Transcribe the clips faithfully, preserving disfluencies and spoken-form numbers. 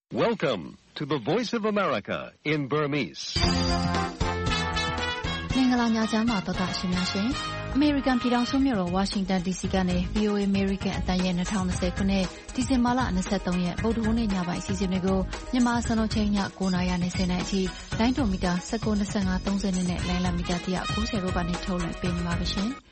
Welcome to the Voice of America in Burmese. မင်္ဂလာညချမ်းပါတော်တာရှင်များရှင်။ American ပြည်ထောင်စုမြို့တော် Washington ဒီ စီ ကနေ ဗွီအိုအေ American အတန်ရဲ့၂၀၂၀ခုနှစ်ဒီဇင်ဘာလ၂၃ရက်ဗုဒ္ဓဟူးနေ့ညပိုင်းအစီအစဉ်တွေကိုမြန်မာစံတော်ချိန်ည၉နာရီနဲ့၁၀နာရီအထိလိုင်းဒိုမီတာ၁၉ ၂၅ ၃၀နဲ့လိုင်းလမီတာ၁၉၀တို့ကနေထုတ်လွှင့်ပေးနေပါရှင်။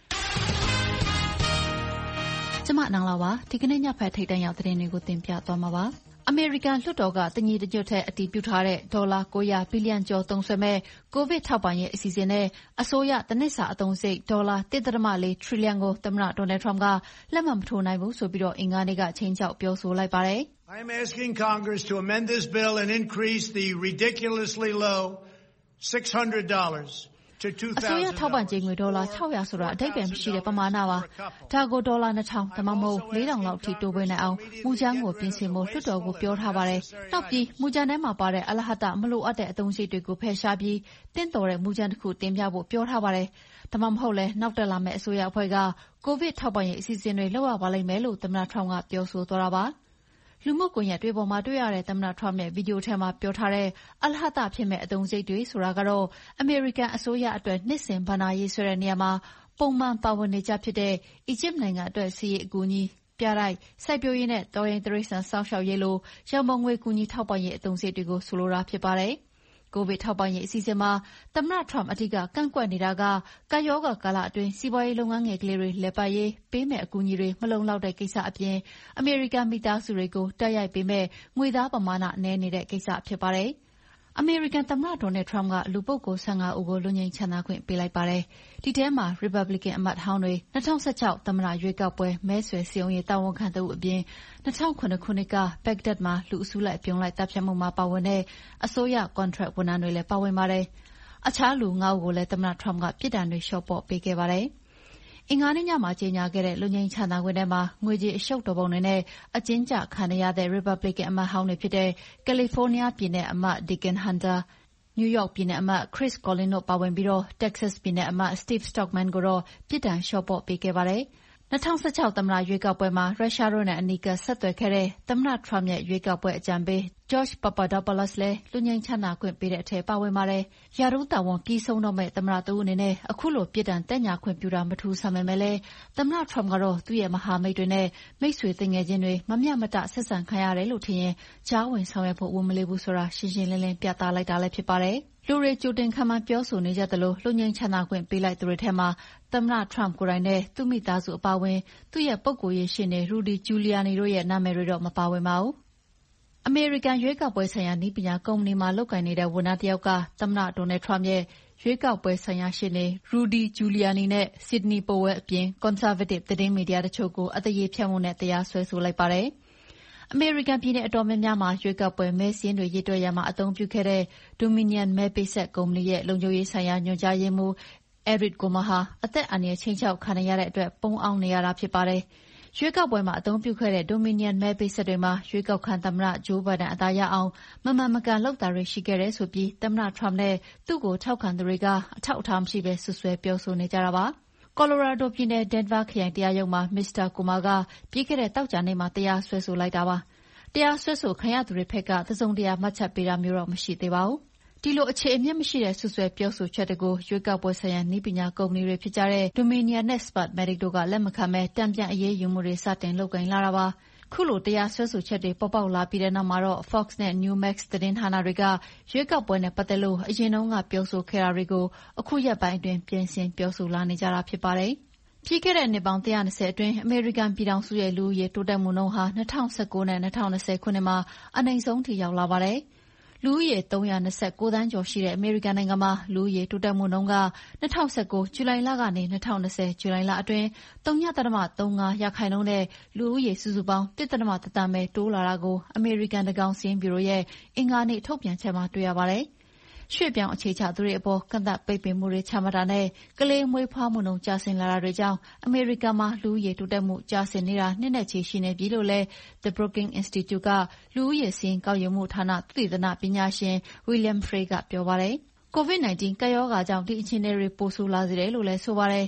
ကျမနောင်လာပါဒီကနေ့ညဖက်ထိတ်တန့်ရောက်သတင်းတွေကိုတင်ပြသွားမှာပါ။အမေရိကန်လွှတ်တော်ကတညီတညွတ်ထဲအတည်ပြုထားတဲ့ဒေါ်လာ၉၀၀ဘီလီယံကျော်သုံးစွဲမဲ့ကိုဗစ်ထောက်ပံ့ရေးအစီအစဉ်နဲ့အစိုးရတနစ်စာအသုံးစရိတ်ဒေါ်လာ၁.၄ထရီလီယံကိုသမ္မတဒေါ်နယ်ထရမ့်ကလက်မှတ်မထိုးနိုင်ဘူးဆိုပြီးတော့အင်္ဂါနေ့ကချိန်ချောက်ပြောဆိုလိုက်ပါတယ်။ I am asking Congress to amend this bill and increase the ridiculously low six hundred dollarsအစိုးရထောက်ပံ့ကြေးငွေဒေါ်လာ၆၀၀ဆိုတာအဓိပ္ပာယ်မရှိတဲ့ပမာဏပါ။ဒါကိုဒေါ်လာ၂ထောင်ဒါမှမဟုတ်၄ထောင်လောက်ထိတိုးပေးနိုင်အောင်မူကြမ်းကိုပြင်ဆင်ဖို့လွှတ်တော်ကိုပြောထားပါတယ်။နောက်ပြီးမူကြမ်းထဲမှာပါတဲ့အလဟတမလိုအပ်တဲ့အသုံးစရိတ်တွေကိုဖယ်ရှားပြီးတင့်တော်တဲ့မူကြမ်းတစ်ခုတင်ပြဖို့ပြောထားပါတယ်။ဒါမှမဟုတ်လဲနောက်တက်လာမယ့်အစိုးရအဖွဲ့ကကိုဗစ်ထောက်ပံ့ရေးအစီအစဉ်တွေလုပ်ရပါလိမ့်မယ်လို့သမ္မတထရမ့်ကပြောဆိုသွားတာပါ။လူမှုကွန်ရက်တွေပေါ်မှာတွေ့ရတဲ့သမ္မတထရမ့်ရဲ့ဗီဒီယိုထဲမှာပြောထားတဲ့အလဟတဖြစ်မဲ့အသုံးစရိတ်တွေဆိုတာကတော့အမေရိကန်အစိုးရအတွက်နှစ်စဉ်ဘဏ္ဍာရေးဆွဲတဲ့နေရာမှာပုံမှန်ပါဝင်နေကြဖြစ်တဲ့အီဂျစ်နိုင်ငံအတွက်စီးရေးအကူအညီပြတိုက်စိုက်ပျိုးရေးနဲ့တော်ရင်တရိတ်ဆန်စောင့်ရှောက်ရေးလိုရန်ပုံငွေကူညီထောက်ပံ့ရေးအသုံးစရိတ်တွေကိုဆိုလိုတာဖြစ်ပါတယ်။ကိုဗစ်ထောက်ပံ့ရေးအစီအစဉ်မှာသမ္မတထရမ့်အဓိကကန့်ကွက်နေတာကကပ်ရောဂါကာလအတွင်းစီးပွားရေးလုပ်ငန်းငယ်ကလေးတွေလည်ပတ်ရေးပေးမဲ့အကူအညီတွေမလုံလောက်တဲ့ကိစ္စအပြင်အမေရိကန်မိသားစုတွေကိုတိုက်ရိုက်ပေးမဲ့ငွေသားပမာဏနည်းနေတဲ့ကိစ္စဖြစ်ပါတယ်။အမေရိကန်သမ္မတဒေါ်နယ်ထရမ့်ကလူပုဂ္ဂိုလ်၁၅ဦးကိုလွတ်ငြိမ်းချမ်းသာခွင့်ပေးလိုက်ပါတယ်။ဒီထဲမှာ Republican အမတ်ဟောင်းတွေ၂၀၁၆သမ္မတရွေးကောက်ပွဲမဲဆွယ်စည်းရုံးရေးတာဝန်ခံသူအပြင်၂၀၀၇ခုနှစ်ကဘဂ္ဂဒက်မှာလူအစုလိုက်ပြုံလိုက်တပ်ဖြတ်မှုမှာပါဝင်တဲ့အစိုးရကွန်ထရက်ဝန်ထမ်းတွေလည်းပါဝင်ပါတယ်။အခြားလူ၅ဦးကိုလည်းသမ္မတထရမ့်ကပြစ်ဒဏ်တွေလျှော့ပေါ့ပေးခဲ့ပါတယ်။အင်္ဂါနေ့ညမှာကြေညာခဲ့တဲ့လွတ်ငြိမ်းချမ်းသာခွင့်ထဲမှာငွေကြေးအရှုပ်တော်ပုံတွေနဲ့အကျဉ်းချခံရတဲ့ Republican အမတ်ဟောင်းတွေဖြစ်တဲ့ကယ်လီဖိုးနီးယားပြည်နယ်အမတ် Deakin Hunterနယူးယောက်ပြည်နယ်အမတ် Chris Collins တို့ပါဝင်ပြီးတော့ Texas ပြည်နယ်အမတ် Steve Stockman ကိုတော့ပြစ်ဒဏ်လျှော့ပေါ့ပေးခဲ့ပါတယ်။၂၀၁၆သမ္မတရွေးကောက်ပွဲမှာရုရှားတို့နဲ့အနီးကပ်ဆက်သွယ်ခဲ့တဲ့သမ္မတထရမ့်ရဲ့ရွေးကောက်ပွဲအကြံပေး George Papadopoulos လည်းလွတ်ငြိမ်းချမ်းသာခွင့်ပေးတဲ့အထက်ပါဝင်ပါတယ်။ရာထူးတာဝန်ပြီးဆုံးတော့မဲ့သမ္မတတဦးအနေနဲ့အခုလိုပြစ်ဒဏ်တက်ညာခွင့်ပြုတာမထူးဆန်းပေမဲ့လည်းသမ္မတထရမ့်ကတော့သူ့ရဲ့မဟာမိတ်တွေနဲ့မိတ်ဆွေသင်ငယ်ချင်းတွေမမျှမတဆက်ဆံခံရတယ်လို့ထင်ရင်ကြားဝင်ဆောင်ရွက်ဖို့ဝန်မလေးဘူးဆိုတာရှင်းရှင်းလင်းလင်းပြသလိုက်တာလည်းဖြစ်ပါတယ်။လူတွေကြိုတင်ခံမှန်းပြောဆိုနေကြသလိုလွတ်ငြိမ်းချမ်းသာခွင့်ပေးလိုက်သူတွေထဲမှာသမ္မတထရမ့်ကိုယ်တိုင်နဲ့သူ့မိသားစုအပါအဝင်သူ့ရဲ့ပုဂ္ဂိုလ်ရေးရှင်းနေ Rudy Giuliani တို့ရဲ့နာမည်တွေတော့မပါဝင်ပါဘူး။အမေရိကန်ရွေးကောက်ပွဲဆိုင်ရာနည်းပညာကုမ္ပဏီမှာလုပ်ကိုင်နေတဲ့ဝန်ထမ်းတစ်ယောက်ကသမ္မတဒေါ်နယ်ထရမ့်ရဲ့ရွေးကောက်ပွဲဆိုင်ရာရှင်းနေ Rudy Giuliani နဲ့ Sidney Powell အပြင် Conservative သတင်းမီဒီယာတချို့ကိုအသရေဖျက်မှုနဲ့တရားစွဲဆိုလိုက်ပါတယ်။အမေရိကန်ပြည်နယ်အတော်များများမှာရွေးကောက်ပွဲမဲစာရင်းတွေရေတွက်ရမှာအသုံးပြုခဲ့တဲ့ Dominion မဲပေးဆက်ကုမ္ပဏီရဲ့လုံခြုံရေးဆိုင်ရာညွှန်ကြားရေးမှူး Eric Goma ဟာအသက်အန္တရာယ်ခြိမ်းခြောက်ခံနေရတဲ့အတွက်ပုံအောင်နေရတာဖြစ်ပါတယ်။ရွေးကောက်ပွဲမှာအသုံးပြုခဲ့တဲ့ Dominion မဲပေးဆက်တွေမှာရွေးကောက်ခံသမ္မတဂျိုးဘိုင်ဒန်အသာရအောင်မမှန်မကန်လုပ်တာတွေရှိခဲ့တယ်ဆိုပြီးသမ္မတထရမ့်နဲ့သူ့ကိုထောက်ခံသူတွေကအထောက်အထားမရှိဘဲဆွဆွဲပြောဆိုနေကြတာပါ။ကော်လိုရာဒိုပြည်နယ်ဒန်ဗာခရိုင်တရားရုံးမှာမစ္စတာကိုမာကပြီးခဲ့တဲ့သောကြာနေ့မှာတရားစွဲဆိုလိုက်တာပါ။တရားစွဲဆိုခံရသူတွေဘက်ကတစုံတရာမှတ်ချက်ပေးတာမျိုးတော့မရှိသေးပါဘူး။ဒီလိုအခြေအမြစ်မရှိတဲ့ဆွဆွဲပြောဆိုချက်တွေကိုရွေးကောက်ပွဲဆိုင်ရာနည်းပညာကုမ္ပဏီတွေဖြစ်ကြတဲ့ Dominion နဲ့ Smartmatic တို့ကလက်မခံပဲတံပြန်အရေးယူမှုတွေစတင်လုပ်ကိုင်လာတာပါ။ခုလိုတရားစွဲဆိုချက်တွေပေါ်ပေါက်လာပြီးတဲ့နောက်မှာတော့ Fox နဲ့ Newmax သတင်းဌာနတွေကရွေးကောက်ပွဲနဲ့ပတ်သက်လို့အရင်တုန်းကပြောဆိုခဲ့တာတွေကိုအခုရက်ပိုင်းအတွင်းပြင်ဆင်ပြောဆိုလာနေကြတာဖြစ်ပါတယ်။ပြီးခဲ့တဲ့နှစ်ပေါင်း၁၂၀အတွင်းအမေရိကန်ပြည်ထောင်စုရဲ့လူဦးရေတိုးတက်မှုနှုန်းဟာ၂၀၁၉နဲ့၂၀၂၀ခုနှစ်မှာအနိမ့်ဆုံးထိရောက်လာပါတယ်။လူဦးရေ၃၂၉သန်းကျော်ရှိတဲ့အမေရိကန်နိုင်ငံမှာလူဦးရေတိုးတက်မှုနှုန်းက၂၀၁၉ဇူလိုင်လကနေ၂၀၂၀ဇူလိုင်လအတွင်းဝ.၃၅ရာခိုင်နှုန်းနဲ့လူဦးရေစုစုပေါင်း၁.၁သန်းပဲတိုးလာတာကိုအမေရိကန်သန်းခေါင်စာရင်းဗျူရိုရဲ့အင်္ဂါနေ့ထုတ်ပြန်ချက်မှာတွေ့ရပါတယ်။ရွှေ့ပြောင်းအခြေချသူတွေအပေါ်ကန့်သတ်ပိတ်ပင်မှုတွေချမှတ်တာနဲ့ကလေးမွေးဖွားမှုနှုန်းကျဆင်းလာတာတွေကြောင့်အမေရိကန်မှာလူဦးရေတိုးတက်မှုကျဆင်းနေတာနှစ်နဲ့ချီရှိနေပြီလို့လည်း The Brookings Institute ကလူဦးရေစာရင်းကောက်ယူမှုဌာနသုတေသနပညာရှင် William Frey ကပြောပါတယ်။ ကိုဗစ် ၁၉ ကပ်ရောဂါကြောင့်ဒီအခြေအနေတွေပိုဆိုးလာစေတယ်လို့လည်းဆိုပါတယ်။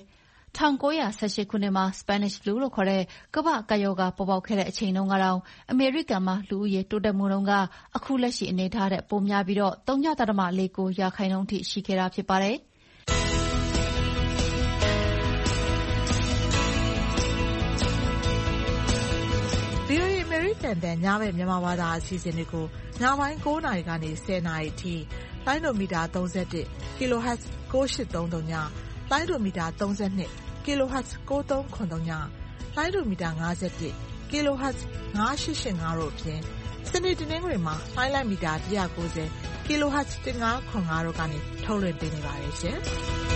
၁၉၁၈ ခုနှစ်မှာ Spanish flu လို့ခေါ်တဲ့ကမ္ဘာ့ကပ်ရောဂါပေါ်ပေါက်ခဲ့တဲ့အချိန်တုန်းကတော့အမေရိကန်မှာလူဦးရေတိုးတက်မှုနှုန်းကအခုလက်ရှိအနေအထားထက်ပိုများပြီးတော့ ဝ.၄၉ ရာခိုင်နှုန်းထိရှိခဲ့တာဖြစ်ပါတယ်။ဗီအိုအေ အမေရိကန်အသံညဘက်မြန်မာဘာသာအစီအစဉ်တွေကိုညပိုင်း၉နာရီကနေ၁၀နာရီအထိလိုင်းဒိုမီတာ၃၁ kilohertz ၉၈၃၃ည၊လိုင်းဒိုမီတာ၃၂ kilohertz ၉၃၇၃ည၊လိုင်းဒိုမီတာ၅၁ kilohertz ၅၈၈၅တို့အပြင်စနေတနင်္ဂနွေမှာလိုင်းလိုက်မီတာ၁၉၀ kilohertz ၁၅၇၅တို့ကနေထုတ်လွှင့်ပေးနေပါတယ်ရှင်။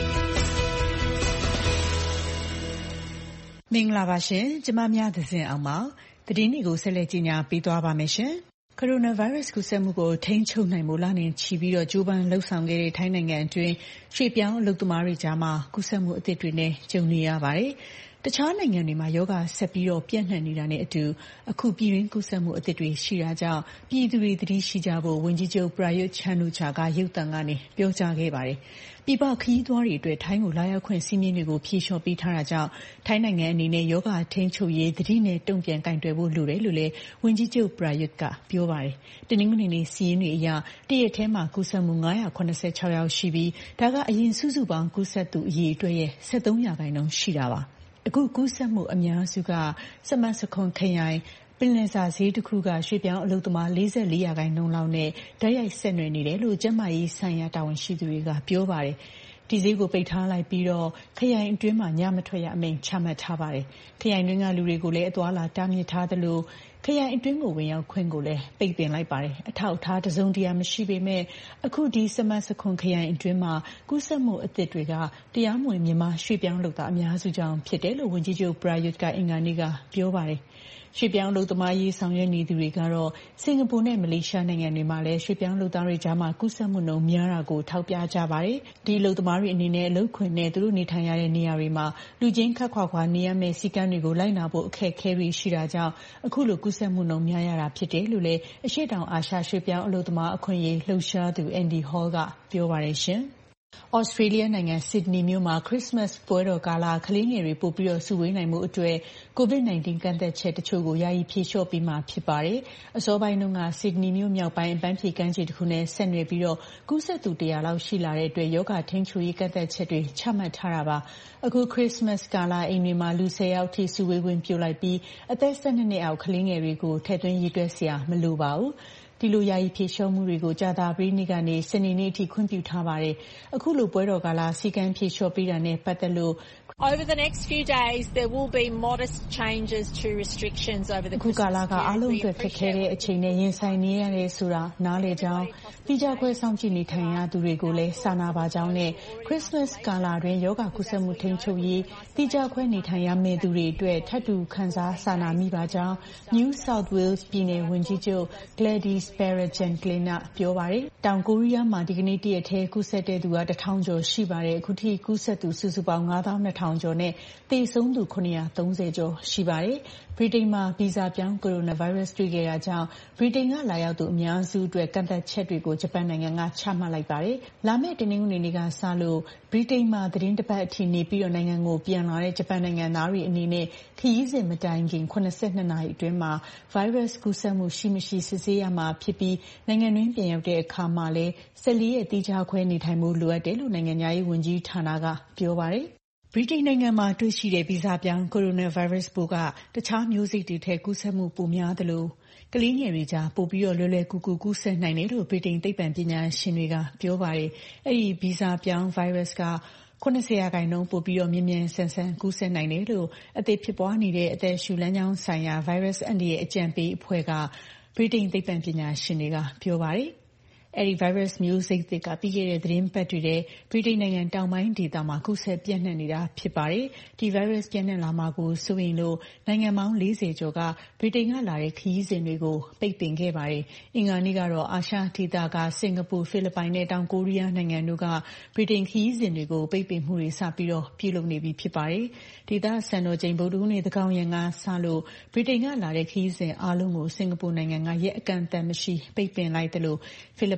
မင်္ဂလာပါရှင်။ကျမများသဇင်အောင်ပါ။သတင်းတွေကိုဆက်လက်ကြီးညာပေးသွားပါမယ်ရှင်။ကိုရိုနာဗိုင်းရပ်စ်ကူးစက်မှုကိုထိန်းချုပ်နိုင်ဖို့လနဲ့ချီပြီးတော့ကြိုးပမ်းလှုပ်ဆောင်ခဲ့တဲ့ထိုင်းနိုင်ငံအတွင်းရွှေ့ပြောင်းအလုပ်သမားတွေကြားမှာကူးစက်မှုအသစ်တွေနဲ့ကြုံနေရပါတယ်။တခြားနိုင်ငံတွေမှာရောဂါဆက်ပြီးတော့ပြန့်နှံ့နေတာနဲ့အတူအခုပြည်တွင်းကူးစက်မှုအသစ်တွေရှိတာကြောင့်ပြည်သူတွေသတိရှိကြဖို့ဝန်ကြီးချုပ်ပရာယွတ်ချန်အိုချာကရုပ်သံကနေပြောကြားခဲ့ပါတယ်။ပြည်ပခရီးသွားတွေအတွက်ထိုင်းကိုလာရောက်ခွင့်စည်းမျဉ်းတွေကိုဖြေလျှော့ပေးထားတာကြောင့်ထိုင်းနိုင်ငံအနေနဲ့ရောဂါထိန်းချုပ်ရေးသတိနဲ့တုံ့ပြန်ကင်တွယ်ဖို့လိုတယ်လို့လည်းဝန်ကြီးချုပ်ပရာယွတ်ကပြောပါတယ်။တနင်္ဂနွေနေ့စီးရင်တွေအရတရက်ထဲမှာကူးစက်မှု၅၇၆ယောက်ရှိပြီးဒါကအရင်စုစုပေါင်းကူးစက်သူအရေအတွက်ရဲ့၁၃ရာခိုင်နှုန်းရှိတာပါ။အခုကူးစက်မှုအများစုကစမတ်စခွန်ခရိုင်ပင်လယ်စာဈေးတစ်ခုကရွှေ့ပြောင်းအလုပ်သမား၄၄ရာခိုင်နှုန်းလောက်နဲ့ဓာတ်ရိုက်ဆက်နွယ်နေတယ်လို့ကျန်းမာရေးဆိုင်ရာတာဝန်ရှိသူတွေကပြောပါတယ်။ဒီဈေးကိုပိတ်ထားလိုက်ပြီးတော့ခရိုင်အတွင်းမှာညမထွက်ရအမိန့်ချမှတ်ထားပါတယ်။ခရိုင်တွင်းကလူတွေကိုလည်းအသွားလာတားမြစ်ထားသလိုခရိုင်အတွင်းကိုဝင်ရောက်ခွင့်ကိုလည်းပိတ်ပင်လိုက်ပါတယ်။အထောက်အထားတစုံတရာမရှိပေမဲ့အခုဒီစမတ်စခွန်ခရိုင်အတွင်းမှာကူးစက်မှုအသစ်တွေကတရားမဝင်မြန်မာရွှေ့ပြောင်းလုပ်သားအများစုကြောင့်ဖြစ်တယ်လို့ဝန်ကြီးချုပ်ပရာယွတ်ကအင်္ဂါနေ့ကပြောပါတယ်။ရွှေ့ပြောင်းလုပ်သမားရေးဆောင်ရွက်နေသူတွေကတော့စင်ကာပူနဲ့မလေးရှားနိုင်ငံတွေမှာလည်းရွှေ့ပြောင်းလုပ်သားတွေကြားမှာကူးစက်မှုနှုန်းများတာကိုထောက်ပြကြပါတယ်။ဒီလုပ်သမားတွေအနေနဲ့အလုပ်ခွင်နဲ့သူတို့နေထိုင်ရတဲ့နေရာတွေမှာလူချင်းခပ်ခွာခွာနေရမယ့်စည်းကမ်းတွေကိုလိုက်နာဖို့အခက်အခဲတွေရှိတာကြောင့်အခုလိုကူးစက်မှုနှုန်းများရတာဖြစ်တယ်လို့လည်းအရှေ့တောင်အာရှရွှေ့ပြောင်းအလုပ်သမားအခွင့်အရေးလှုပ်ရှားသူအန်ဒီဟောလ်ကပြောပါတယ်ရှင်။ဩစတြေးလျနိုင်ငံဆစ်ဒနီမြို့မှာခရစ်စမတ်ပွဲတော်ကာလကလေးငယ်တွေပို့ပြီးတော့စုဝေးနိုင်မှုအတွက်ကိုဗစ် ၁၉ ကန့်သက်ချက်တချို့ကိုယာယီဖြေလျှော့ပေးမှာဖြစ်ပါတယ်။အစောပိုင်းတုန်းကဆစ်ဒနီမြို့မြောက်ပိုင်းအပန်းဖြေကမ်းခြေတစ်ခုနဲ့ဆက်နွယ်ပြီးတော့ကူးစက်သူတရာလောက်ရှိလာတဲ့အတွက်ယောဂထိန်းချုပ်ရေးကန့်သက်ချက်တွေချမှတ်ထားတာပါ။အခုခရစ်စမတ်ကာလအိမ်တွေမှာလူ၁၀ယောက်ထိစုဝေးခွင့်ပြုလိုက်ပြီးအသက်၁၂နှစ်အောက်ကလေးငယ်တွေကိုထည့်သွင်းရေးတွက်စရာမလိုပါဘူး။ဒီလိုယာယီဖြေလျှော့မှုတွေကိုကြာသပတေးနေ့ကနေစနေနေ့အထိခွင့်ပြုထားပါတယ်။အခုလိုပွဲတော်ကာလစီကံဖြေလျှော့ပေးတာနဲ့ပတ်သက်လို့ Over the next few days there will be modest changes to restrictions over the ခုကာလကအားလုံးအတွက်ခက်ခဲတဲ့အချိန်နဲ့ရင်ဆိုင်နေရတဲ့ဆိုတာနားလည်ကြောင်းတိကျခွဲဆောင်ကြည့်နေထိုင်ရသူတွေကိုလည်းစာနာပါကြောင်းနဲ့ခရစ်စမတ်ကာလတွင်ယောဂကူးစက်မှုထိန်းချုပ်ရေးတိကျခွဲနေထိုင်ရမယ့်သူတွေအတွက်ထပ်တူခံစားစာနာမိပါကြောင်း New South Wales ပြည်နယ်ဝန်ကြီးချုပ် Gladys Berejiklian ကပြောပါတယ်။တောင်ကိုရီးယားမှာဒီကနေ့တရက်ထဲကူးစက်တဲ့သူကတစ်ထောင်ကျော်ရှိပါတယ်။အခုထိကူးစက်သူစုစုပေါင်း၅သောင်း၂ထောင်ကျော်နဲ့သေဆုံးသူ၇၃၀ကျော်ရှိပါတယ်။ဗြိတိန်မှာဗီဇပြောင်းကိုရိုနာဗိုင်းရပ်စ်တွေ့ခဲ့တာကြောင့်ဗြိတိန်ကလာရောက်သူအများစုအတွက်ကန့်သတ်ချက်တွေကိုဂျပန်နိုင်ငံကချမှတ်လိုက်ပါတယ်။လာမယ့်တနင်္ဂနွေနေ့ကစလို့ဗြိတိန်မှာသတင်းတစ်ပတ်အထိနေပြီးတော့နိုင်ငံကိုပြန်လာတဲ့ဂျပန်နိုင်ငံသားတွေအနေနဲ့ခရီးစဉ်မတိုင်ခင်၇၂နာရီအတွင်းမှာဗိုင်းရပ်စ်ကူးစက်မှုရှိမရှိစစ်ဆေးရမှာဖြစ်ပြီးနိုင်ငံတွင်းပြန်ရောက်တဲ့အခါမှာလည်း၁၄ရက်တိကျခွဲနေထိုင်မှုလိုအပ်တယ်လို့နိုင်ငံသားရေးဝန်ကြီးဌာနကပြောပါတယ်။ဗြိတိန်နိုင်ငံမှာတွေ့ရှိတဲ့ဗီဇပြောင်းကိုရိုနာဗိုင်းရပ်စ်ပိုးကတခြားမျိုးစိတ်တွေထက်ကူးစက်မှုပိုများသလိုကလေးငယ်တွေကြားပိုပြီးတော့လွယ်လွယ်ကူကူကူးစက်နိုင်တယ်လို့ဗြိတိန်သိပ္ပံပညာရှင်တွေကပြောပါတယ်။အဲဒီဗီဇပြောင်းဗိုင်းရပ်စ်က၇၀ရာခိုင်နှုန်းပိုပြီးတော့မြင်မြန်ဆန်ဆန်ကူးစက်နိုင်တယ်လို့အသက်ဖြစ်ပွားနေတဲ့အသက်ရှူလမ်းကြောင်းဆိုင်ရာဗိုင်းရပ်စ်အန္တရာယ်အကြံပေးအဖွဲ့ကဗြိတိန်သိပ္ပံပညာရှင်တွေကပြောပါတယ်။အဲဒီဗိုင်းရပ်စ်မျိုးစိတ်သစ်ကပြီးခဲ့တဲ့သတင်းပတ်တွေထဲဗြိတိန်နိုင်ငံတောင်ပိုင်းဒေသမှာကူးစက်ပြန့်နှံ့နေတာဖြစ်ပါတယ်။ဒီဗိုင်းရပ်စ်ပြန့်နှံ့လာမှာကိုစိုးရိမ်လို့နိုင်ငံပေါင်း၄၀ကျော်ကဗြိတိန်ကလာတဲ့ခရီးစဉ်တွေကိုပိတ်ပင်ခဲ့ပါတယ်။အင်္ဂါနေ့ကတော့အာရှဒေသကစင်ကာပူ၊ဖိလစ်ပိုင်နဲ့တောင်ကိုရီးယားနိုင်ငံတို့ကဗြိတိန်ခရီးစဉ်တွေကိုပိတ်ပင်မှုတွေစပြီးတော့ပြုလုပ်နေပြီဖြစ်ပါတယ်။ဒေသစံတော်ချိန်ဗုဒ္ဓဟူးနေ့သန်းခေါင်ယံကစလို့ဗြိတိန်ကလာတဲ့ခရီးစဉ်အားလုံးကိုစင်ကာပူနိုင်ငံကရက်အကန့်အသတ်မရှိပိတ်ပင်လိုက်တယ်လို့ဖိလစ်ပိုင်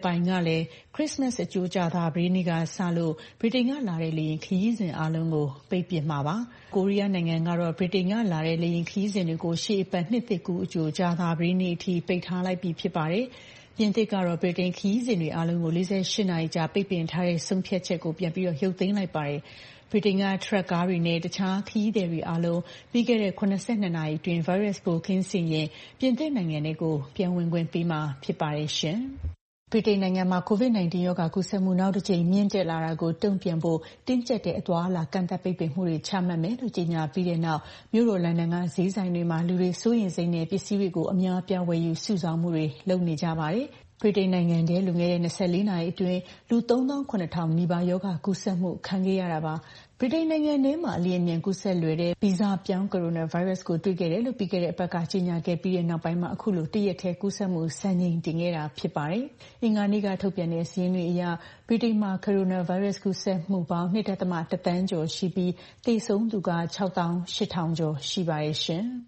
ပိုင်းကလည်းခရစ်စမတ်အကြိုကြာသပတေးနေ့ကစလို့ဗြိတိန်ကလာတဲ့လေယာဉ်ခရီးစဉ်အားလုံးကိုပိတ်ပစ်မှာပါ။ကိုရီးယားနိုင်ငံကတော့ဗြိတိန်ကလာတဲ့လေယာဉ်ခရီးစဉ်တွေကိုရှေ့အပတ်နှစ်သစ်ကူးအကြိုကြာသပတေးနေ့အထိပိတ်ထားလိုက်ပြီဖြစ်ပါတယ်။ပြင်သစ်ကတော့ဗြိတိန်ခရီးစဉ်တွေအားလုံးကို၄၈နာရီကြာပိတ်ပင်ထားတဲ့ဆုံးဖြတ်ချက်ကိုပြန်ပြီးတော့ရုပ်သိမ်းလိုက်ပါတယ်။ဗြိတိန်ကထရက်ကားတွေနဲ့တခြားခရီးသည်တွေအားလုံးပြီးခဲ့တဲ့ခုနှစ်နာရီအတွင်းဗိုင်းရပ်စ်ပိုးကင်းစင်ရင်ပြင်သစ်နိုင်ငံကိုပြန်ဝင်ခွင့်ပေးမှာဖြစ်ပါတယ်ရှင်။ဗြိတိန်နိုင်ငံမှာ ကိုဗစ် ၁၉ ရောဂါကူးစက်မှုနောက်တစ်ကြိမ်မြင့်တက်လာတာကိုတုံ့ပြန်ဖို့တင်းကျပ်တဲ့အသွားအလာကန့်သတ်ပိတ်ပင်မှုတွေချမှတ်မယ်လို့ကြေညာပြီးတဲ့နောက်မြို့တော်လန်ဒန်ကဈေးဆိုင်တွေမှာလူတွေစိုးရိမ်စိတ်နဲ့ပစ္စည်းတွေကိုအများအပြားဝယ်ယူစုဆောင်းမှုတွေလုပ်နေကြပါတယ်။ဗြိတိန်နိုင်ငံထဲလွန်ခဲ့တဲ့၂၄နာရီအတွင်းလူသုံးသောင်းခုနှစ်ထောင်နီးပါးရောဂါကူးစက်မှုခံခဲ့ရတာပါ။ဗြိတိန်နိုင်ငံထဲမှာအလျင်အမြန်ကူးစက်လွယ်တဲ့ဗီဇပြောင်းကိုရိုနာဗိုင်းရပ်စ်ကိုတွေ့ခဲ့တယ်လို့ပြီးခဲ့တဲ့အပတ်ကကြေညာခဲ့ပြီးတဲ့နောက်ပိုင်းမှာအခုလိုတရက်ထဲကူးစက်မှုစံချိန်တင်ခဲ့တာဖြစ်ပါတယ်။အင်္ဂါနေ့ကထုတ်ပြန်တဲ့စာရင်းတွေအရဗြိတိန်မှာကိုရိုနာဗိုင်းရပ်စ်ကူးစက်မှုပေါင်း၂.၁တန်းကျော်ရှိပြီးသေဆုံးသူက၆သောင်း၈ထောင်ကျော်ရှိပါတယ်ရှင်။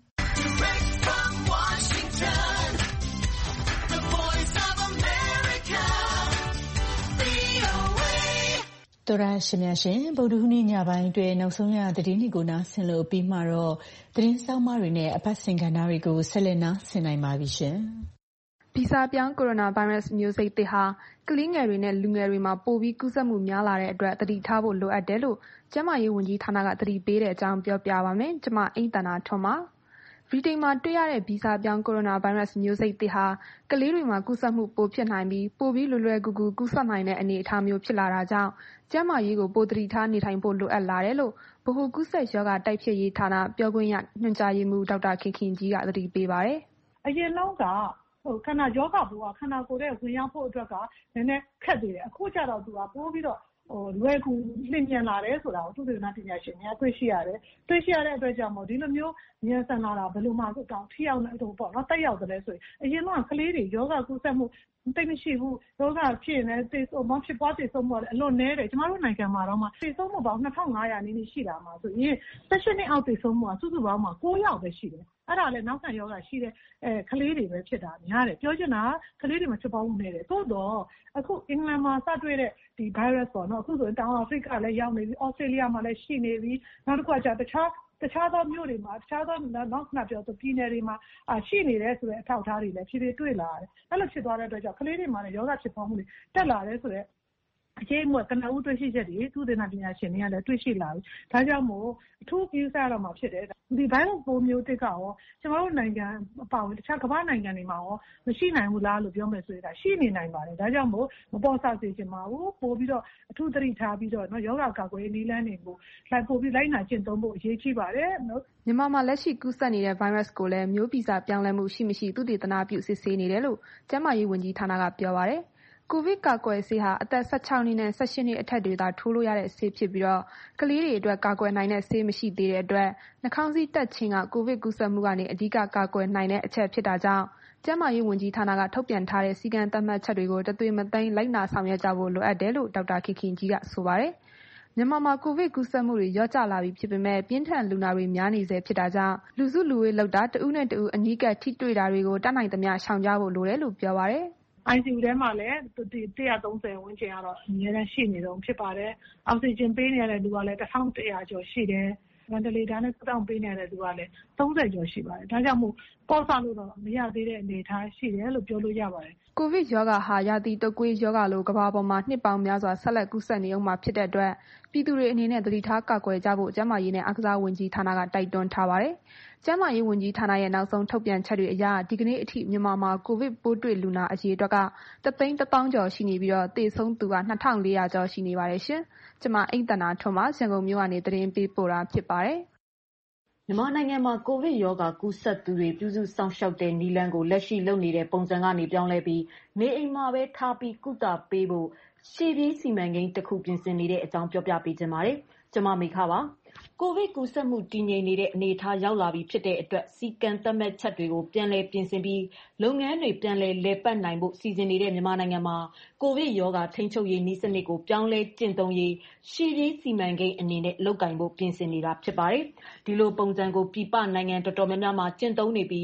တော်ရရှိမြရှင်ဗုဒ္ဓဟူးနေ့ညပိုင်းအတွင်းနောက်ဆုံးရသတင်းတွေကိုနားဆင်လို့ပြီးမှတော့သတင်းဆောင်မတွေနဲ့အပတ်စဉ်ကဏ္ဍတွေကိုဆက်လက်နားဆင်နိုင်ပါပြီရှင်။ဗီဇပြောင်းကိုရိုနာဗိုင်းရပ်စ်မျိုးစိတ်သစ်ဟာကလေးငယ်တွေနဲ့လူငယ်တွေမှာပိုပြီးကူးစက်မှုများလာတဲ့အတွက်သတိထားဖို့လိုအပ်တယ်လို့ကျန်းမာရေးဝန်ကြီးဌာနကသတိပေးတဲ့အကြောင်းပြောပြပါမယ်။ကျွန်မအိမ့်တနာထွန်းပါ။ဗြိတိန်မှာတွေ့ရတဲ့ဗီဇပြောင်းကိုရိုနာဗိုင်းရပ်စ်မျိုးစိတ်သစ်ဟာကလေးတွေမှာကူးစက်မှုပိုဖြစ်နိုင်ပြီးပိုပြီးလွယ်လွယ်ကူကူကူးစက်နိုင်တဲ့အနေအထားမျိုးဖြစ်လာတာကြောင့်ကျန်းမာရေးကိုပိုသတိထားနေထိုင်ဖို့လိုအပ်လာတယ်လို့ဗဟိုကူးစက်ရောဂါတိုက်ဖျက်ရေးဌာနပြောခွင့်ရညွှန်ကြားရေးမှူးဒေါက်တာခင်ခင်ကြီးကသတိပေးပါတယ်။အရင်လုံးကဟိုခန္ဓာရောဂါပိုးကခန္ဓာကိုယ်ရဲ့ဝင်ရောက်ဖို့အတွက်ကနည်းနည်းခက်သေးတယ်။အခုကျတော့သူကပိုးပြီးတော့ဟိုလွယ်ကူလျင်မြန်လာတယ်ဆိုတာကိုသုတေသနပညာရှင်များတွေ့ရှိရတယ်။တွေ့ရှိရတဲ့အတွက်ကြောင့်မို့ဒီလိုမျိုးမြန်ဆန်လာတာဘယ်လိုမှတော့ထိရောက်နေတော့ပေါ့နော်တက်ရောက်တယ်ဆိုရင်အရင်ကကလေးတွေယောဂကူးစက်မှုတိတ်မရှိဘူးယောဂဖြစ်နေသေဆုံးမဖြစ်ပွားသေဆုံးမှုလည်းအလွန်နည်းတယ်ကျမတို့နိုင်ငံမှာတော့မှသေဆုံးမှုပေါင်း၂ထောင်၅ရာနီးနီးရှိတာမှာဆိုရင်၁၈နှစ်အောက်သေဆုံးမှုကစုစုပေါင်းမှာ၉ယောက်ပဲရှိတယ်အဲ့ဒါလည်းနောက်ခံယောဂရှိတဲ့အဲကလေးတွေပဲဖြစ်တာများတယ်ပြောချင်တာကလေးတွေမှာဖြစ်ပွားမှုနေတယ်သို့တော့အခုအင်္ဂလန်မှာစတွေ့တဲ့ဒီ virus ပေါ့နော်အခုဆိုရင်တောင်အာဖရိကလည်းရောက်နေပြီဩစတြေးလျမှာလည်းရှိနေပြီနောက်တစ်ခုကကြာတခြားတခြားသောမြို့တွေမှာတခြားသောနောက်ခဏပြောဆိုပြည်နယ်တွေမှာရှိနေတဲ့ဆိုတဲ့အထောက်အထားတွေလည်းဖြည်းဖြည်းတွေ့လာတယ်အဲ့လိုဖြစ်သွားတဲ့အတွက်ကြောင့်ကလေးတွေမှာလည်းယောဂဖြစ်ပွားမှုတွေတက်လာတယ်ဆိုတဲ့အခြေအမြကနဦးတွေ့ရှိချက်တွေသူသေနာပညာရှင်တွေကလည်းတွေ့ရှိလာပြီဒါကြောင့်မို့အထူးပြုစရတော့မှာဖြစ်တယ်ဒီ virus ပိုးမျိုးတစ်ကရောကျွန်တော်တို့နိုင်ငံအပါအဝင်တခြားကမ္ဘာနိုင်ငံတွေမှာရောမရှိနိုင်ဘူးလားလို့ပြောမယ်ဆိုရင်ဒါရှိနေနိုင်ပါတယ်ဒါကြောင့်မို့မပေါ်ဆစေချင်ပါဘူးပို့ပြီးတော့အထူးသတိထားပြီးတော့နော်ယောဂကာကွယ်နည်းလမ်းတွေကိုလိုက်ပို့ပြီးလိုက်နာကျင့်သုံးဖို့အရေးကြီးပါတယ်နော်မြန်မာမှာလက်ရှိကူးစက်နေတဲ့ virus ကိုလည်းမျိုးဗီဇပြောင်းလဲမှုရှိမရှိသုတေသနပြုစစ်ဆေးနေတယ်လို့ကျန်းမာရေးဝန်ကြီးဌာနကပြောပါတယ်ကိုဗစ်ကာကွယ်ဆေးဟာအသက်၁၆နှစ်နဲ့၁၈နှစ်အထက်တွေသာထိုးလို့ရတဲ့ဆေးဖြစ်ပြီးတော့ကလေးတွေအတွက်ကာကွယ်နိုင်တဲ့ဆေးမရှိသေးတဲ့အတွက်နှာခေါင်းစည်းတပ်ခြင်းကကိုဗစ်ကူးစက်မှုကနေအဓိကကာကွယ်နိုင်တဲ့အချက်ဖြစ်တာကြောင့်ကျန်းမာရေးဝန်ကြီးဌာနကထုတ်ပြန်ထားတဲ့စည်းကမ်းသတ်မှတ်ချက်တွေကိုတသွေမသိမ်းလိုက်နာဆောင်ရွက်ကြဖို့လိုအပ်တယ်လို့ဒေါက်တာခင်ခင်ကြီးကဆိုပါတယ်မြန်မာမှာကိုဗစ်ကူးစက်မှုတွေရော့ကျလာပြီဖြစ်ပေမဲ့ပြင်းထန်လူနာတွေများနေဆဲဖြစ်တာကြောင့်လူစုလူဝေးလောက်တာတဦးနဲ့တဦးအနီးကပ်ထိတွေ့တာတွေကိုတတ်နိုင်သမျှရှောင်ကြဖို့လိုတယ်လို့ပြောပါတယ် I C U ထဲမှာလည်း၁၃၀ဝန်းကျင်ကတော့အများနဲ့ရှိနေတော့ဖြစ်ပါတယ်။အောက်ဆီဂျင်ပေးနေရတဲ့လူကလည်း၁၁၀၀ကျော်ရှိတယ်။ဗန်တီလေတာနဲ့တောင်းပေးနေတဲ့လူကလည်း၃၀ကျော်ရှိပါတယ်။ဒါကြောင့်မို့ပေါ့ဆလို့တော့မရသေးတဲ့အနေအထားရှိတယ်လို့ပြောလို့ရပါတယ်။ကိုဗစ်ရောဂါဟာရာသီတုပ်ကွေးရောဂါလိုကမ္ဘာပေါ်မှာနှစ်ပေါင်းများစွာဆက်လက်ကူးစက်နေအောင်မှာဖြစ်တဲ့အတွက်ပြည်သူတွေအနေနဲ့သတိထားကာကွယ်ကြဖို့ကျန်းမာရေးနဲ့အားကစားဝန်ကြီးဌာနကတိုက်တွန်းထားပါတယ်။ကျန်းမာရေးဝန်ကြီးဌာနရဲ့နောက်ဆုံးထုတ်ပြန်ချက်တွေအရဒီကနေ့အထိမြန်မာမှာကိုဗစ်ပိုးတွေ့လူနာအရေအတွက်ကတသိန်းတစ်သောင်းကျော်ရှိနေပြီးတော့သေဆုံးသူကနှစ်ထောင်လေးရာကျော်ရှိနေပါတယ်ရှင်။ကျွန်မအိမ့်တနာထွန်းပါရန်ကုန်မြို့ကနေသတင်းပေးပို့တာဖြစ်ပါတယ်။မြန်မာနိုင်ငံမှာကိုဗစ်ရောဂါကူးစက်သူတွေပြုစုစောင့်ရှောက်တဲ့နည်းလမ်းကိုလက်ရှိလုပ်နေတဲ့ပုံစံကနေပြောင်းလဲပြီးနေအိမ်မှာပဲထားပြီးကုသပေးဖို့ရှေ့ပြေးစီမံကိန်းတစ်ခုပြင်ဆင်နေတဲ့အကြောင်းပြောပြပေးခြင်းပါတယ်။ကျွန်မမိခပါကိုဗစ်ကူးစက်မှုတည်ငြိမ်နေတဲ့အနေအထားရောက်လာပြီဖြစ်တဲ့အတွက်စီကံသတ်မှတ်ချက်တွေကိုပြန်လည်ပြင်ဆင်ပြီးလုပ်ငန်းတွေပြန်လည်လည်ပတ်နိုင်ဖို့စီစဉ်နေတဲ့မြန်မာနိုင်ငံမှာကိုဗစ်ရောဂါထိန်းချုပ်ရေးနည်းစနစ်ကိုပြောင်းလဲကျင့်သုံးရေးရှေ့ပြေးစီမံကိန်းအနေနဲ့လုပ်ကိုင်ဖို့ပြင်ဆင်နေတာဖြစ်ပါတယ်။ဒီလိုပုံစံကိုပြည်ပနိုင်ငံတော်တော်များများမှာကျင့်သုံးနေပြီး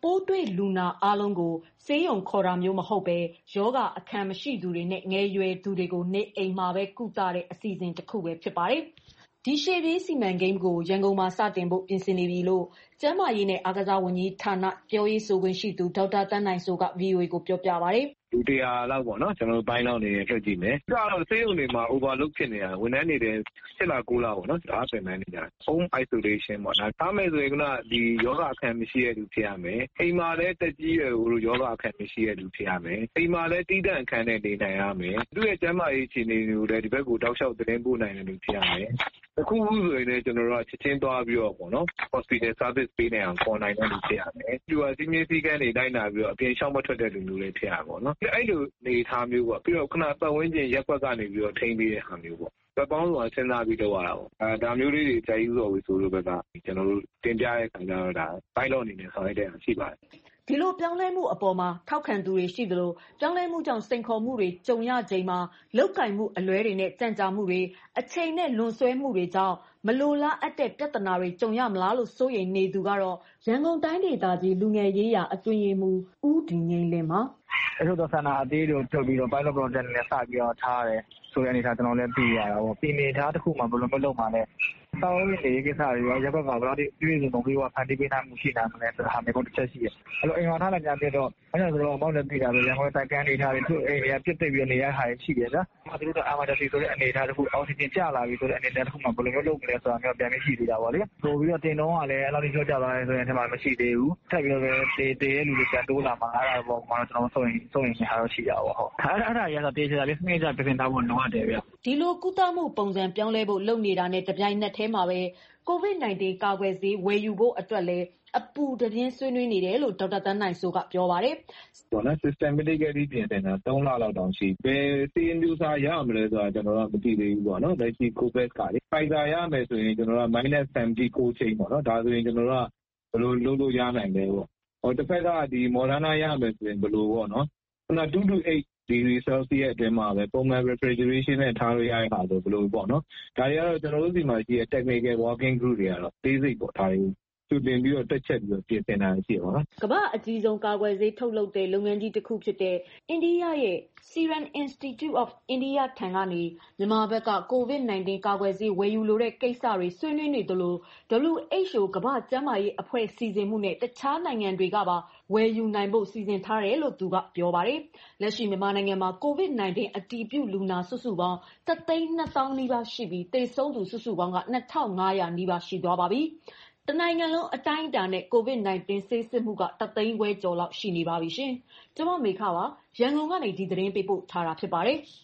ပိုးတွေ့လူနာအားလုံးကိုဆေးရုံခေါ်တာမျိုးမဟုတ်ဘဲယောဂအခံမရှိသူတွေနဲ့ငယ်ရွယ်သူတွေကိုနေအိမ်မှာပဲကုသတဲ့အစီအစဉ်တစ်ခုပဲဖြစ်ပါတယ်။ဒီရှေ့ပြေးစီမံကိန်းကိုရန်ကုန်မှာစတင်ဖို့ပြင်ဆင်နေပြီလို့ကျန်းမာရေးနဲ့အားကစားဝန်ကြီးဌာနပြောရေးဆိုခွင့်ရှိသူဒေါက်တာတန်းနိုင်စိုးက ဗွီအိုအေ ကိုပြောပြပါတယ်။လူတရာလောက်ပေါ့နော်ကျွန်တော်တို့ပိုင်းလောက်နေရထွက်ကြည့်မယ်။ဒါတော့ဆေးရုံတွေမှာ overload ဖြစ်နေတာဝန်ထမ်းတွေတဲ့၈လ၉လပေါ့နော်ဒါအပြင်မှန်းနေကြ home isolation ပေါ့ဒါထားမယ်ဆိုရင်ကဒီယောဂအခမ်းမရှိတဲ့လူဖြစ်ရမယ်။အိမ်မှာလည်းတက်ကြီးရွယ်ဟိုယောဂအခမ်းမရှိတဲ့လူဖြစ်ရမယ်။အိမ်မှာလည်းတီးတန့်အခမ်းနဲ့နေနိုင်ရမယ်။သူ့ရဲ့ကျန်းမာရေးအခြေအနေတွေကိုလည်းဒီဘက်ကိုတောက်လျှောက်သတင်းပို့နိုင်တဲ့လူဖြစ်ရမယ်။အခုခုဆိုရင်လည်းကျွန်တော်တို့ကချက်ချင်းသွားပြီးတော့ပေါ့နော် hospital service ပေးနိုင်အောင်ခေါ်နိုင်တဲ့လူဖြစ်ရမယ်။ဒီဟာစီမင်းစည်းကမ်းတွေလိုက်နာပြီးတော့အပြင်ရှောက်မထွက်တဲ့လူမျိုးတွေဖြစ်ရပါတော့။အဲ့လိုနေထားမျိုးပေါ့ပြီးတော့ခဏပတ်ဝန်းကျင်ရက်ွက်ကနေပြီးတော့ထိန်းပေးတဲ့ဟာမျိုးပေါ့။ပတ်ပေါင်းဆိုတာစဉ်းစားပြီးတော့ရတာပေါ့။အဲဒါမျိုးလေးတွေကြာကြီးဆိုပြီးဆိုလို့ပဲကကျွန်တော်တို့တင်ပြတဲ့ခံကြတော့ဒါပိုင်းလို့အနေနဲ့ဆောင်ရွက်တဲ့အားရှိပါတယ်။ဒီလိုပြောင်းလဲမှုအပေါ်မှာထောက်ခံသူတွေရှိသလိုပြောင်းလဲမှုကြောင့်စိန်ခေါ်မှုတွေကြုံရချိန်မှာလောက်ကင်မှုအလွဲတွေနဲ့ကြံ့ကြာမှုတွေအချိန်နဲ့လွန်ဆွဲမှုတွေကြောင့်မလိုလားအပ်တဲ့ပြဿနာတွေကြုံရမလားလို့စိုးရိမ်နေသူကတော့ရန်ကုန်တိုင်းဒေသကြီးလူငယ်ရေးရာအတွင်းရေးမှူးဦးဒီငိမ့်လင်းပါ။အဲ့လိုဆန္ဒအသေးတို့ထုတ်ပြီးတော့ pilot project နဲ့စပြီးတော့ထားတယ်ဆိုတဲ့အနေထားကျွန်တော်လည်းပြီးရတာပေါ့။ပြည်နေထားတစ်ခုမှဘယ်လိုမလုပ်မှလဲ။စောင်းရည်ကိစ္စတွေရောရပ်ကွက်ကဘယ်လိုဒီပြည်စုံလုံးပြီးတော့ဖန်တီးပေးနိုင်မှုရှိနိုင်မလဲဆိုတာဟာမျိုးတစ်ချက်ရှိတယ်။အဲ့လိုအိမ်မှာထားလိုက်ကြတဲ့တော့အဲ့ဒါဆိုတော့မောက်လည်းပြီးတာပဲရန်ကုန်တိုက်ကန်းနေထားတယ်သူ့အိမ်တွေကပြစ်သိပ်ပြီးနေရတာရှိတယ်နော်။သူတို့ကအာမတစီဆိုတဲ့အနေထားတစ်ခုအောက်ဆီဂျင်ကျလာပြီဆိုတဲ့အနေထားတစ်ခုမှဘယ်လိုမျိုးလုပ်မလဲဆိုတာမျိုးပြန်ပြီးရှိသေးတာပေါ့လေ။ပို့ပြီးတော့တင်တော့ကလည်းအဲ့လိုကြီးကြောက်ကြသွားတယ်ဆိုရင်အထက်မှာမရှိသေးဘူး။ထပ်ပြီးတော့ပဲတေးတေးရဲ့လူတွေပြန်တိုးလာမှာအဲ့ဒါပေါ့မှကျွန်တော်ဆုံးရင်ဆုံးရင်ဟာတော့ရှိရပါဟုတ်။အဲ့ဒါအဲ့ဒါရတော့တေးချာလေးစနစ်ကျပြင်ထားဖို့လိုအပ်တယ်ဗျ။ဒီလိုကုသမှုပုံစံပြောင်းလဲဖို့လုပ်နေတာနဲ့တပြိုင်နက်တည်းမှာပဲကိုဗစ်၁၉ ကာကွယ်ဆေးဝယ်ယူဖို့အတွက်လည်းအပူတပြင်းဆွေးနွေးနေတယ်လို့ဒေါက်တာတန်းနိုင်စိုးကပြောပါတယ်။ပေါ့နော် systematically ပြင်ဆင်တာသုံးလလောက်တောင်ရှိဘယ်စီးမျိုးစားရမလဲဆိုတာကျွန်တော်တို့မသိသေးဘူးပေါ့နော်။လက်ရှိ COVID ကလေ Pfizer ရမယ်ဆိုရင်ကျွန်တော်တို့ minus ဆယ်ဗီကိုချိန်ပေါ့နော်။ဒါဆိုရင်ကျွန်တော်တို့ကဘယ်လိုလုပ်လို့ရနိုင်လဲပေါ့။ဟိုတစ်ဖက်ကဒီ Moderna ရမယ်ဆိုရင်ဘယ်လိုပေါ့နော်။ခုနtwo to eight degree Celsius အတွင်းမှာပဲပုံမှန် refrigeration နဲ့ထားလို့ရတဲ့ဟာဆိုဘယ်လိုပေါ့နော်။ဒါတွေကတော့ကျွန်တော်တို့ဒီမှာရှိတဲ့ technical working group တွေကတော့ basic ပေါ့ဒါတွေသူတင်ပြီးတော့တက်ချက်ပြီးတော့ပြင်ဆင်တာရှိပါတော့။ကမ္ဘာအကြီးဆုံးကာကွယ်ဆေးထုတ်လုပ်တဲ့လုပ်ငန်းကြီးတစ်ခုဖြစ်တဲ့အိန္ဒိယရဲ့ Serum Institute of India ထံကနေမြန်မာဘက်ကကိုဗစ်၁၉ ကာကွယ်ဆေးဝယ်ယူလိုတဲ့ကိစ္စတွေဆွေးနွေးနေသလို ဒဘလျူအိချ်အို ကမ္ဘာ့ကျန်းမာရေးအဖွဲ့စီစဉ်မှုနဲ့တခြားနိုင်ငံတွေကပါဝယ်ယူနိုင်ဖို့စီစဉ်ထားတယ်လို့သူကပြောပါတယ်။လက်ရှိမြန်မာနိုင်ငံမှာကိုဗစ်၁၉အတည်ပြုလူနာစုစုပေါင်းတစ်သိန်းနှစ်သောင်းနီးပါးရှိပြီးသေဆုံးသူစုစုပေါင်းကနှစ်ထောင်ငါးရာနီးပါးရှိသွားပါပြီ။တနိုင်ငံလုံးအတိုင်းအတာနဲ့ကိုဗစ်၁၉ဆေးစစ်မှုကတစ်သိန်းခွဲကျော်လောက်ရှိနေပါပြီရှင်။ကျွန်မမေခပါရန်ကုန်ကနေဒီသတင်းပေးပို့ထားတာဖြစ်ပါတယ်။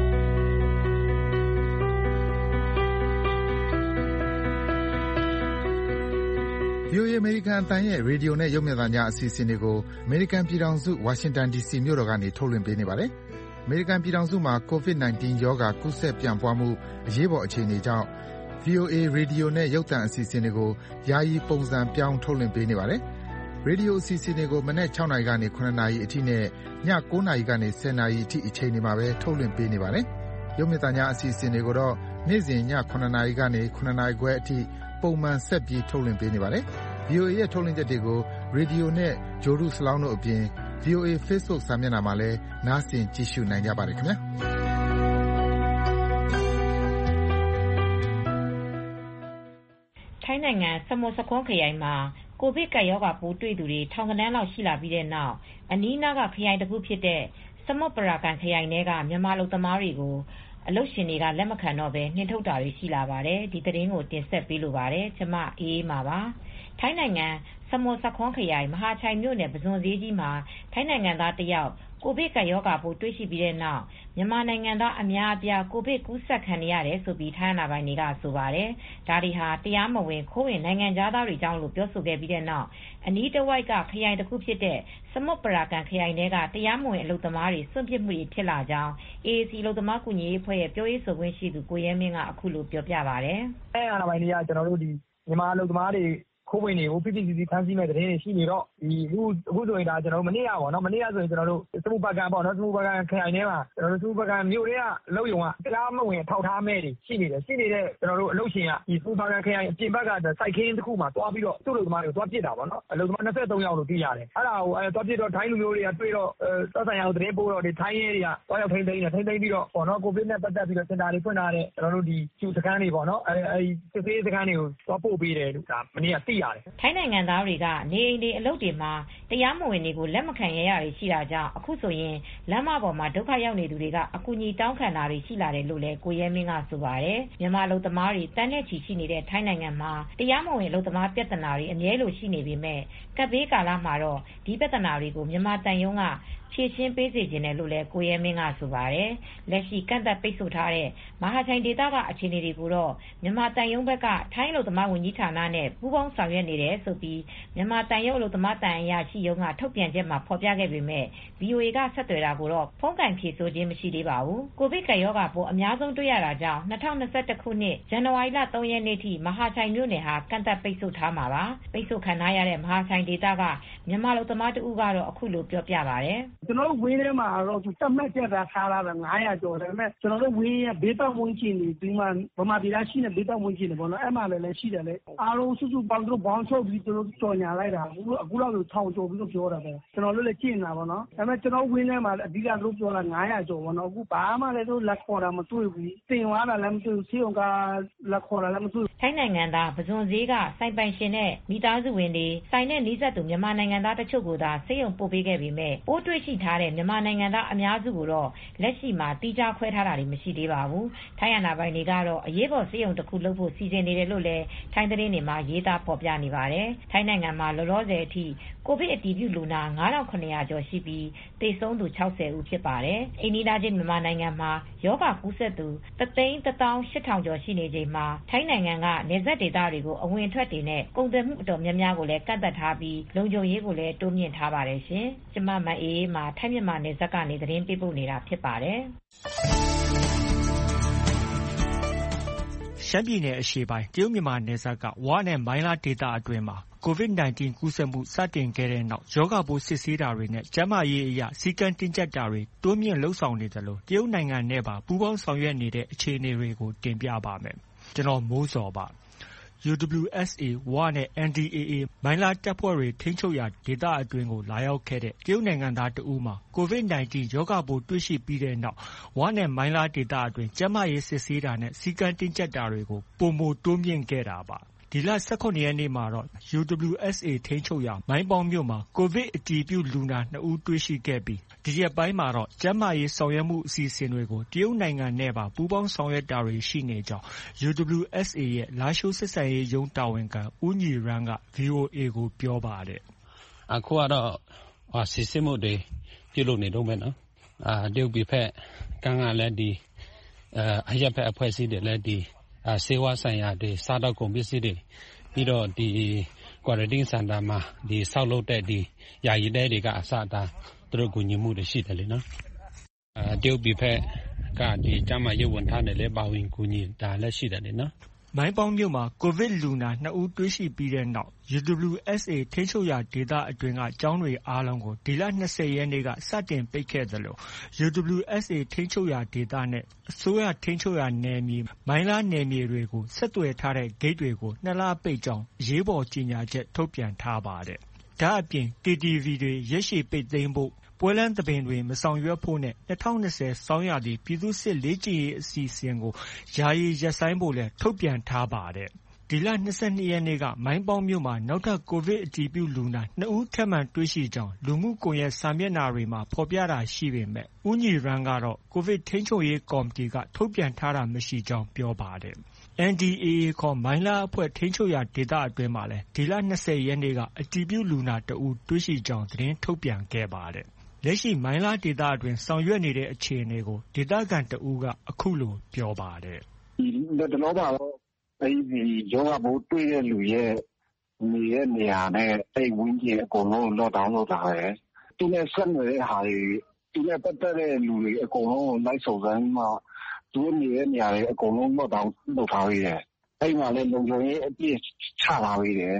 ဗွီအိုအေ အမေရိကန်အသံရဲ့ရေဒီယိုနဲ့ရုပ်မြင်သံကြားအစီအစဉ်တွေကိုအမေရိကန်ပြည်ထောင်စုဝါရှင်တန်ဒီစီမြို့တော်ကနေထုတ်လွှင့်ပေးနေပါတယ်။အမေရိကန်ပြည်ထောင်စုမှာကိုဗစ်၁၉ရောဂါကူးစက်ပြန့်ပွားမှုအရေးပေါ်အခြေအနေကြောင့် ဗွီအိုအေ ရေဒီယိုနဲ့ရုပ်သံအစီအစဉ်တွေကိုယာယီပုံစံပြောင်းထုတ်လွှင့်ပေးနေပါတယ်။ရေဒီယိုအစီအစဉ်တွေကိုမနက်၆နာရီကနေ၇နာရီအထိနဲ့ည၉နာရီကနေ၁၀နာရီအထိအချိန်တွေမှာပဲထုတ်လွှင့်ပေးနေပါတယ်။ရုပ်မြင်သံကြားအစီအစဉ်တွေကိုတော့နေ့စဉ်ည၇နာရီကနေ၇နာရီခွဲအထိပုံမှန်ဆက်ပြီးထုတ်လွှင့်ပေးနေပါတယ်။ ဗွီအိုအေရဲ့ထုတ်လွှင့်ချက်တွေကိုရေဒီယိုနဲ့ဂြိုလ်တုစလောင်းတို့အပြင် ဗွီအိုအေ Facebook စာမျက်နှာမှာလည်းနားဆင်ကြည့်ရှုနိုင်ကြပါတယ်ခင်ဗျာ။ထိုင်းနိုင်ငံစမွတ်ဆာခွန်းခရိုင်မှာကိုဗစ်ကပ်ရောဂါပိုးတွေ့သူတွေထောင်ဂဏန်းလောက်ရှိလာပြီးတဲ့နောက်အနီးနားကခရိုင်တစ်ခုဖြစ်တဲ့စမွတ်ပရာကန်ခရိုင်ထဲကမြန်မာလူသမားတွေကိုအလုပ်ရှင်တွေကလက်မခံတော့ဘဲနှင်ထုတ်တာတွေရှိလာပါတယ်။ဒီသတင်းကိုတင်ဆက်ပေးလိုပါတယ်။ကျွန်မအေးအေးမာပါ။ထိုင်းနိုင်ငံစမွတ်ဆာခွန်းခရိုင်မဟာချိုင်မြို့နယ်ပဇွန်ဈေးကြီးမှာထိုင်းနိုင်ငံသားတယောက်ကိုဗစ်ကပ်ရောဂါပိုးတွေ့ရှိပြီးတဲ့နောက်မြန်မာနိုင်ငံသားအများအပြားကိုဗစ်ကူးစက်ခံနေရတယ်ဆိုပြီးထိုင်းအာဏာပိုင်တွေကဆိုပါတယ်။ဒါတွေဟာတရားမဝင်ခိုးဝင်နိုင်ငံသားတွေကြောင့်လို့ပြောဆိုခဲ့ပြီးတဲ့နောက်အနီးတစ်ဝိုက်ကခရိုင်တစ်ခုဖြစ်တဲ့စမွတ်ပရာကန်ခရိုင်ထဲကတရားမဝင်အလုပ်သမားတွေစွန့်ပစ်မှုတွေဖြစ်လာကြောင်း အေအေစီ အလုပ်သမားကူညီရေးအဖွဲ့ရဲ့ပြောရေးဆိုခွင့်ရှိသူကိုရဲမင်းကအခုလိုပြောပြပါတယ်။အဲအာဏာပိုင်တွေကကျွန်တော်တို့ဒီမြန်မာအလုပ်သမားတွေခခိုးဝင်တွေကိုဖိဖိစီစီဖမ်းဆီးမဲ့တဲ့တဲ့ရှိနေတော့ဒီအခုအခုဆိုရင်ဒါကျွန်တော်တို့မနေ့ကပေါ့နော်မနေ့ကဆိုရင်ကျွန်တော်တို့စမှုပကံပေါ့နော်စမှုပကံခရိုင်ထဲမှာကျွန်တော်တို့စမှုပကံမြို့ထဲကအလုပ်ရုံကတရားမဝင်ထောက်ထားမဲ့တွေရှိနေတယ်ရှိနေတဲ့ကျွန်တော်တို့အလုပ်ရှင်ကဒီစမှုပကံခရိုင်အပြင်ဘက်ကစိုက်ခင်းတစ်ခုမှာတွားပြီးတော့သူ့လူသမားတွေကိုတွားပစ်တာပေါ့နော်အလုပ်သမားနှစ်သုံးယောက်လို့သိရတယ်အဲ့ဒါကိုအဲတွားပစ်တော့ထိုင်းလူမျိုးတွေကတွေ့တော့သက်ဆိုင်ရာကိုသတင်းပို့တော့ဒီထိုင်းရဲတွေကတွားရောက်ထိန်းသိမ်းနေထိန်းသိမ်းပြီးတော့ပေါ့နော်ကိုဗစ်နဲ့ပတ်သက်ပြီးတော့စင်တာတွေဖွင့်ထားတဲ့ကျွန်တော်တို့ဒီကျူစခန်းတွေပေါ့နော်အဲအဲဒီစစ်ဆေးစခန်းတွေကိုတွားပို့ပေးတယ်လို့ဒါမနေ့ကသိရတယ်ထိုင်းနိုင်ငံသားတွေကနေအိမ်တွေအလုပ်တွေမှာတရားမဝင်တွေကိုလက်မခံရရတွေရှိတာကြောင့်အခုဆိုရင်လမ်းမပေါ်မှာဒုက္ခရောက်နေသူတွေကအကူအညီတောင်းခံတာတွေရှိလာတယ်လို့လည်းကိုရဲမင်းကဆိုပါတယ်မြန်မာအလုပ်သမားတွေတန်းနဲ့ချီရှိနေတဲ့ထိုင်းနိုင်ငံမှာတရားမဝင်အလုပ်သမားပြဿနာတွေအမြဲလိုရှိနေပေမဲ့ကပ်ဘေးကာလမှာတော့ဒီပြဿနာတွေကိုမြန်မာတန်ယုံကဖြည့်ရှင်းပေးစေခြင်းနဲ့လို့လည်းကိုရဲမင်းကဆိုပါတယ်လက်ရှိကန့်သက်ပိတ်ဆို့ထားတဲ့မဟာချိုင်ဒေသကအခြေအနေတွေကိုတော့မြန်မာတန်ယုံဘက်ကထိုင်းအလုပ်သမားဝန်ကြီးဌာနနဲ့ပူးပေါင်းဆောင်ရွက်နေတယ်ဆိုပြီးမြန်မာတန်ယုံအလုပ်သမားတန်အရာရှိရုံးကထုတ်ပြန်ချက်မှာဖော်ပြခဲ့ပေမဲ့ ဗွီအိုအေ ကဆက်သွယ်တာကိုတော့ဖုန်းကင်ဖြေဆိုခြင်းမရှိသေးပါဘူးကိုဗစ်ကပ်ရောဂါပိုးအများဆုံးတွေ့ရတာကြောင့်၂၀၂၁ခုနှစ်ဇန်နဝါရီလ၃ရက်နေ့ထိမဟာချိုင်မြို့နယ်ဟာကန့်သက်ပိတ်ဆို့ထားမှာပါပိတ်ဆို့ခံထားရတဲ့မဟာချိုင်ဒေသကမြန်မာအလုပ်သမားတဦးကတော့အခုလိုပြောပြပါတယ်ကျွန်တော်တို့ဝင်းထဲမှာတော့သူတတ်မှတ်ချက်တာထားတာပဲငါးရာကျော်တယ်ဒါပေမဲ့ကျွန်တော်တို့ဝင်းရဲ့ဘေးပတ်ဝန်းကျင်တွေဒီမှာဗမာပြည်သားရှိနေဘေးပတ်ဝန်းကျင်တွေပေါ့နော်အဲ့မှာလည်းရှိတယ်လေအားလုံးစုစုပေါင်းတို့ဘောင်းချုပ်ပြီးတို့ကြော်ညာလိုက်တာအခုအခုတော့ထောင်ကျော်ပြီးတော့ပြောတာပဲကျွန်တော်တို့လည်းကြည့်နေတာပေါ့နော်ဒါပေမဲ့ကျွန်တော်ဝင်းထဲမှာအဓိကတို့ပြောတာငါးရာကျော်ပေါ့နော်အခုဘာမှလည်းတို့လက်ခေါ်တာမတွေ့ဘူးတင်သွားတာလည်းမတွေ့ဘူးဆေးရုံကလက်ခေါ်တာလည်းမတွေ့ထိုင်းနိုင်ငံသားပဇွန်ဈေးကစိုင်ပိုင်ရှင်နဲ့မိသားစုဝင်တွေစိုင်နဲ့နီးစပ်သူမြန်မာနိုင်ငံသားတချို့ကိုသာဆေးရုံပို့ပေးခဲ့ပေမဲ့ပိုးတွေ့ရှိထားတဲ့မြန်မာနိုင်ငံသားအများစုကိုတော့လက်ရှိမှာတိကျခွဲထားတာတွေမရှိသေးပါဘူးထိုင်းအာဏာပိုင်တွေကတော့အရေးပေါ်ဆေးရုံတစ်ခုလုပ်ဖို့စီစဉ်နေတယ်လို့လည်းထိုင်းသတင်းတွေမှာရေးသားဖော်ပြနေပါတယ်ထိုင်းနိုင်ငံမှာလောလောဆယ်အထိကိုဗစ်အတည်ပြုလူနာငါးထောင်ခုနှစ်ရာကျော်ရှိပြီးသေဆုံးသူခြောက်ဆယ်ဦးဖြစ်ပါတယ်အိန္ဒိယချင်းမြန်မာနိုင်ငံမှာရောဂါကူးစက်သူတသိန်းတစ်သောင်းရှစ်ထောင်ကျော်ရှိနေချိန်မှာထိုင်းနိုင်ငံကနယ်စပ်ဒေသတွေကိုအဝင်အထွက်တွေနဲ့ကုန်သွယ်မှုအတော်များများကိုလည်းကန့်သတ်ထားပြီးလုံခြုံရေးကိုလည်းတိုးမြှင့်ထားပါတယ်ရှင်ကျမမအေးမှာထိုင်းမြန်မာနယ်စပ်ကနေသတင်းပေးပို့နေတာဖြစ်ပါတယ်ရှမ်းပြည်နယ်အရှေ့ပိုင်းတရုတ်မြန်မာနယ်စပ်ကဝနဲ့မိုင်းလားဒေသအတွင်းမှာကိုဗစ် ၁၉ ကူးစက်မှုစတင်ခဲ့တဲ့နောက်ရောဂါပိုးစစ်ဆေးတာတွေနဲ့ကျန်းမာရေးအရစည်းကမ်းတင်းကျပ်တာတွေတိုးမြင့်လုပ်ဆောင်နေသလိုတရုတ်နိုင်ငံနဲ့ပါပူးပေါင်းဆောင်ရွက်နေတဲ့အခြေအနေတွေကိုတင်ပြပါမယ်။ကျွန်တော်မိုးစောပါ။ယူ ဒဘလျူ အက်စ် အေ ဝနဲ့ အန် ဒီ အေ အေ မိုင်းလားတပ်ဖွဲ့တွေထိန်းချုပ်ရာဒေသအတွင်းကိုလာရောက်ခဲ့တဲ့တရုတ်နိုင်ငံသားတဦးမှာကိုဗစ် ၁၉ ရောဂါပိုးတွေ့ရှိပြီးတဲ့နောက်ဝနဲ့မိုင်းလားဒေသအတွင်းကျန်းမာရေးစစ်ဆေးတာနဲ့စည်းကမ်းတင်းကျပ်တာတွေကိုပိုမိုတိုးမြင့်ခဲ့တာပါ။ဒီလ၁၇ရက်နေ့မှာတော့ ယူ ဒဘလျူ အက်စ် အေ ထိန်းချုပ်ရာမိုင်းပေါင်းမြို့မှာကိုဗစ်အတည်ပြုလူနာနှစ်ဦးတွေ့ရှိခဲ့ပြီးဒီရက်ပိုင်းမှာတော့ကျန်းမာရေးဆောင်ရွက်မှုအစီအစဉ်တွေကိုတရုတ်နိုင်ငံနဲ့ပါပူးပေါင်းဆောင်ရွက်တာတွေရှိနေကြောင်း ယူ ဒဘလျူ အက်စ် အေ ရဲ့လားရှိုးဆက်ဆံရေးရုံးတာဝန်ခံဦးညီရန်းက ဗွီအိုအေကိုပြောပါတယ်။အခုကတော့စစ်ဆေးမှုတွေပြုလုပ်နေတော့မယ်နော်။အာတရုတ်ပြည်ဖက်ကကလည်းဒီအရက်ဖက်အဖွဲ့အစည်းတွေလည်းဒီဆေးဝါးဆိုင်ရာတွေစားတော့ကုန်ပစ္စည်းတွေပြီးတော့ဒီ quarantine center မှာဒီဆောက်လုပ်တဲ့ဒီယာယီတဲတွေကအစတာသူတို့ကူညီမှုတွေရှိတယ်လေနော်အဲတရုတ်ပြည်ဖက်ကဒီကျန်းမာရေးဝန်ထမ်းတွေလည်းပါဝင်ကူညီတာလည်းရှိတယ်လေနော်မိုင်းပေါင်းမြို့မှာကိုဗစ်လူနာနှစ်ဦးတွေ့ရှိပြီးတဲ့နောက် ယူ ဒဘလျူ အက်စ် အေ ထိန်းချုပ်ရာဒေသအတွင်းကကျောင်းတွေအားလုံးကိုဒီလ၂၀ရက်နေ့ကစတင်ပိတ်ခဲ့သလို ယူ ဒဘလျူ အက်စ် အေ ထိန်းချုပ်ရာဒေသနဲ့အစိုးရထိန်းချုပ်ရာနယ်မြေမိုင်းလားနယ်မြေတွေကိုဆက်သွယ်ထားတဲ့ဂိတ်တွေကိုနှစ်လပိတ်ကြောင်းအရေးပေါ်ကြေညာချက်ထုတ်ပြန်ထားပါတယ်။ဒါအပြင် ကေတီဗီ တွေရက်ရှည်ပိတ်သိမ်းဖို့ပွဲလမ်းသဘင်တွေမဆောင်ရွက်ဖို့နဲ့၂၀၂၀ဆောင်းရာသီပြည်သူ့စစ်လေ့ကျင့်ရေးအစီအစဉ်ကိုယာယီရပ်ဆိုင်းဖို့လည်းထုတ်ပြန်ထားပါတယ်။ဒီလ၂၂ရက်နေ့ကမိုင်းပေါင်းမြို့မှာနောက်ထပ်ကိုဗစ်အတည်ပြုလူနာနှစ်ဦးထပ်မံတွေ့ရှိကြောင်းလူမှုကွန်ရက်စာမျက်နှာတွေမှာဖော်ပြတာရှိပေမဲ့ဦးညီရန်းကတော့ကိုဗစ်ထိန်းချုပ်ရေးကော်မတီကထုတ်ပြန်ထားတာမရှိကြောင်းပြောပါတယ်။ အန် ဒီ အေ အေ ခေါ်မိုင်းလားအဖွဲ့ထိန်းချုပ်ရာဒေသအတွင်းမှာလည်းဒီလ၂၀ရက်နေ့ကအတည်ပြုလူနာတဦးတွေ့ရှိကြောင်းသတင်းထုတ်ပြန်ခဲ့ပါတယ်။လက်ရှိမိုင်းလားဒေသအတွင်းဆောင်ရွက်နေတဲ့အခြေအနေကိုဒေသခံတဦးကအခုလိုပြောပါတယ်။ဒီတလောပါတော့အဲဒီရောဂါပိုးတွေ့တဲ့လူရဲ့နေတဲ့နေရာနဲ့အဲ့ဝင်းကြီးအကုန်လုံးလော့ဒေါင်းလုပ်တာပဲ။သူနဲ့ဆက်နွယ်တဲ့ဟာတွေသူနဲ့ပတ်သက်တဲ့လူတွေအကုန်လုံးလိုက်စုံစမ်းမှသူနေတဲ့နေရာတွေအကုန်လုံးလော့ဒေါင်းလုပ်ထားပြီးတယ်။အဲ့မှာလည်းလုံခြုံရေးအပြည့်ချထားပြီးတယ်။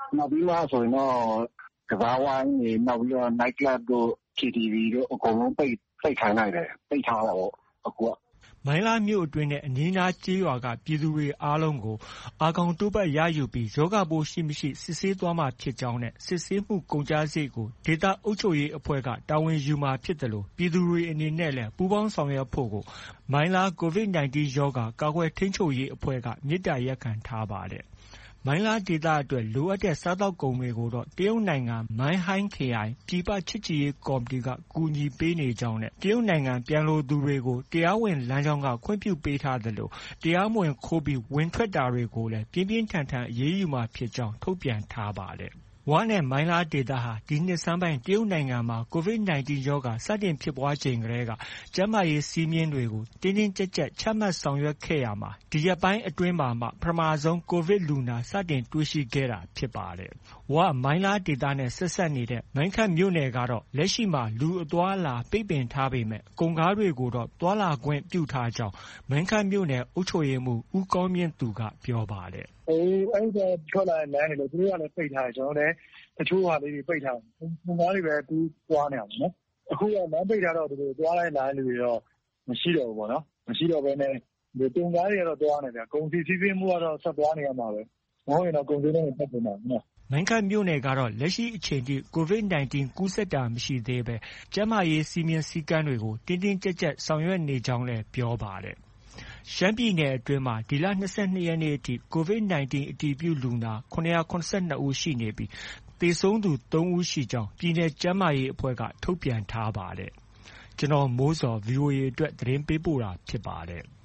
နောက်ပြီးမှဆိုရင်တော့ကစားဝိုင်းတွေနောက်ပြီးတော့ night club တို့ K T V တို့အကုန်လုံးပိတ်ပိတ်ခိုင်းလိုက်တယ်ပိတ်ထားတာပေါ့အခုကမိုင်းလားမြို့အတွင်းနဲ့အနီးနားကျေးရွာကပြည်သူတွေအားလုံးကိုအာခေါင်တို့ပတ်ရယူပြီးရောဂါပိုးရှိမရှိစစ်ဆေးသွားမှာဖြစ်ကြောင်းနဲ့စစ်ဆေးမှုကုန်ကျစရိတ်ကိုဒေသအုပ်ချုပ်ရေးအဖွဲ့ကတာဝန်ယူမှာဖြစ်တယ်လို့ပြည်သူတွေအနေနဲ့လည်းပူးပေါင်းဆောင်ရွက်ဖို့ကိုမိုင်းလား ကိုဗစ် ၁၉ ရောဂါကာကွယ်ထိန်းချုပ်ရေးအဖွဲ့ကမေတ္တာရပ်ခံထားပါတယ်။မိုင်းလားဒေသအတွက်လိုအပ်တဲ့စားသောက်ကုန်တွေကိုတော့တရုတ်နိုင်ငံမိုင်းဟိုင်းခရိုင်ပြည်ပချစ်ကြည်ရေးကော်မတီကကူညီပေးနေကြောင်းနဲ့တရုတ်နိုင်ငံပြန်လိုသူတွေကိုတရားဝင်လမ်းကြောင်းကခွင့်ပြုပေးထားသလိုတရားမဝင်ခိုးပြီးဝင်ထွက်တာတွေကိုလည်းပြင်းပြင်းထန်ထန်အရေးယူမှာဖြစ်ကြောင်းထုတ်ပြန်ထားပါတယ်။ဝနဲ့မိုင်းလားဒေသဟာဒီနှစ်ဆန်းပိုင်းတရုတ်နိုင်ငံမှာကိုဗစ် ၁၉ ရောဂါစတင်ဖြစ်ပွားချိန်ကတည်းကကျန်းမာရေးစည်းမျဉ်းတွေကိုတင်းတင်းကျပ်ကျပ်ချမှတ်ဆောင်ရွက်ခဲ့ရာမှာဒီရက်ပိုင်းအတွင်းမှာမှပထမဆုံးကိုဗစ်လူနာစတင်တွေ့ရှိခဲ့တာဖြစ်ပါတယ်။ဝမိုင်းလားဒေသနဲ့ဆက်ဆက်နေတဲ့မိုင်းခတ်မြို့နယ်ကတော့လက်ရှိမှာလူအသွားအလာပိတ်ပင်ထားပေမဲ့ကုန်ကားတွေကိုတော့သွားလာခွင့်ပြုထားကြောင်းမိုင်းခတ်မြို့နယ်အုပ်ချုပ်ရေးမှူးဦးကောင်းမြင့်သူကပြောပါတယ်။ဟိုအဲ့ဒါထွက်လာတဲ့လမ်းတွေလို့သူတို့ကလည်းပိတ်ထားတယ်ကျွန်တော်လည်းတချို့ဟာလေးတွေပိတ်ထားတယ်။ပုံကားတွေပဲကူးသွားနေအောင်နော်။အခုကလမ်းပိတ်ထားတော့သူတို့သွားလိုက်လာလူတွေတော့မရှိတော့ဘူးပေါ့နော်။မရှိတော့ဘဲနဲ့ဒီပုံကားတွေကတော့သွားနေတယ်။ကုန်စည်စီးဆင်းမှုကတော့ဆက်သွားနေရမှာပဲ။မဟုတ်ရင်တော့ကုန်စည်တွေနဲ့ပတ်သက်မှာနော်။မိုင်းခတ်မြို့နယ်ကတော့လက်ရှိအချိန်ထိကိုဗစ် ၁၉ ကူးစက်တာမရှိသေးပဲကျန်းမာရေးစည်းမျဉ်းစည်းကမ်းတွေကိုတင်းတင်းကျပ်ကျပ်ဆောင်ရွက်နေကြောင်းလည်းပြောပါတယ်။ရှမ်းပြည်နယ်အတွင်းမှာဒီလ၂၂ရက်နေ့အထိကိုဗစ် ၁၉ အတည်ပြုလူနာ၇၇၂ဦးရှိနေပြီးသေဆုံးသူ၃ဦးရှိကြောင်းပြည်နယ်ကျန်းမာရေးအဖွဲ့ကထုတ်ပြန်ထားပါတယ်။ကျွန်တော်မိုးစော ဗွီအိုအေအတွက်သတင်းပေးပို့တာဖြစ်ပါတယ်။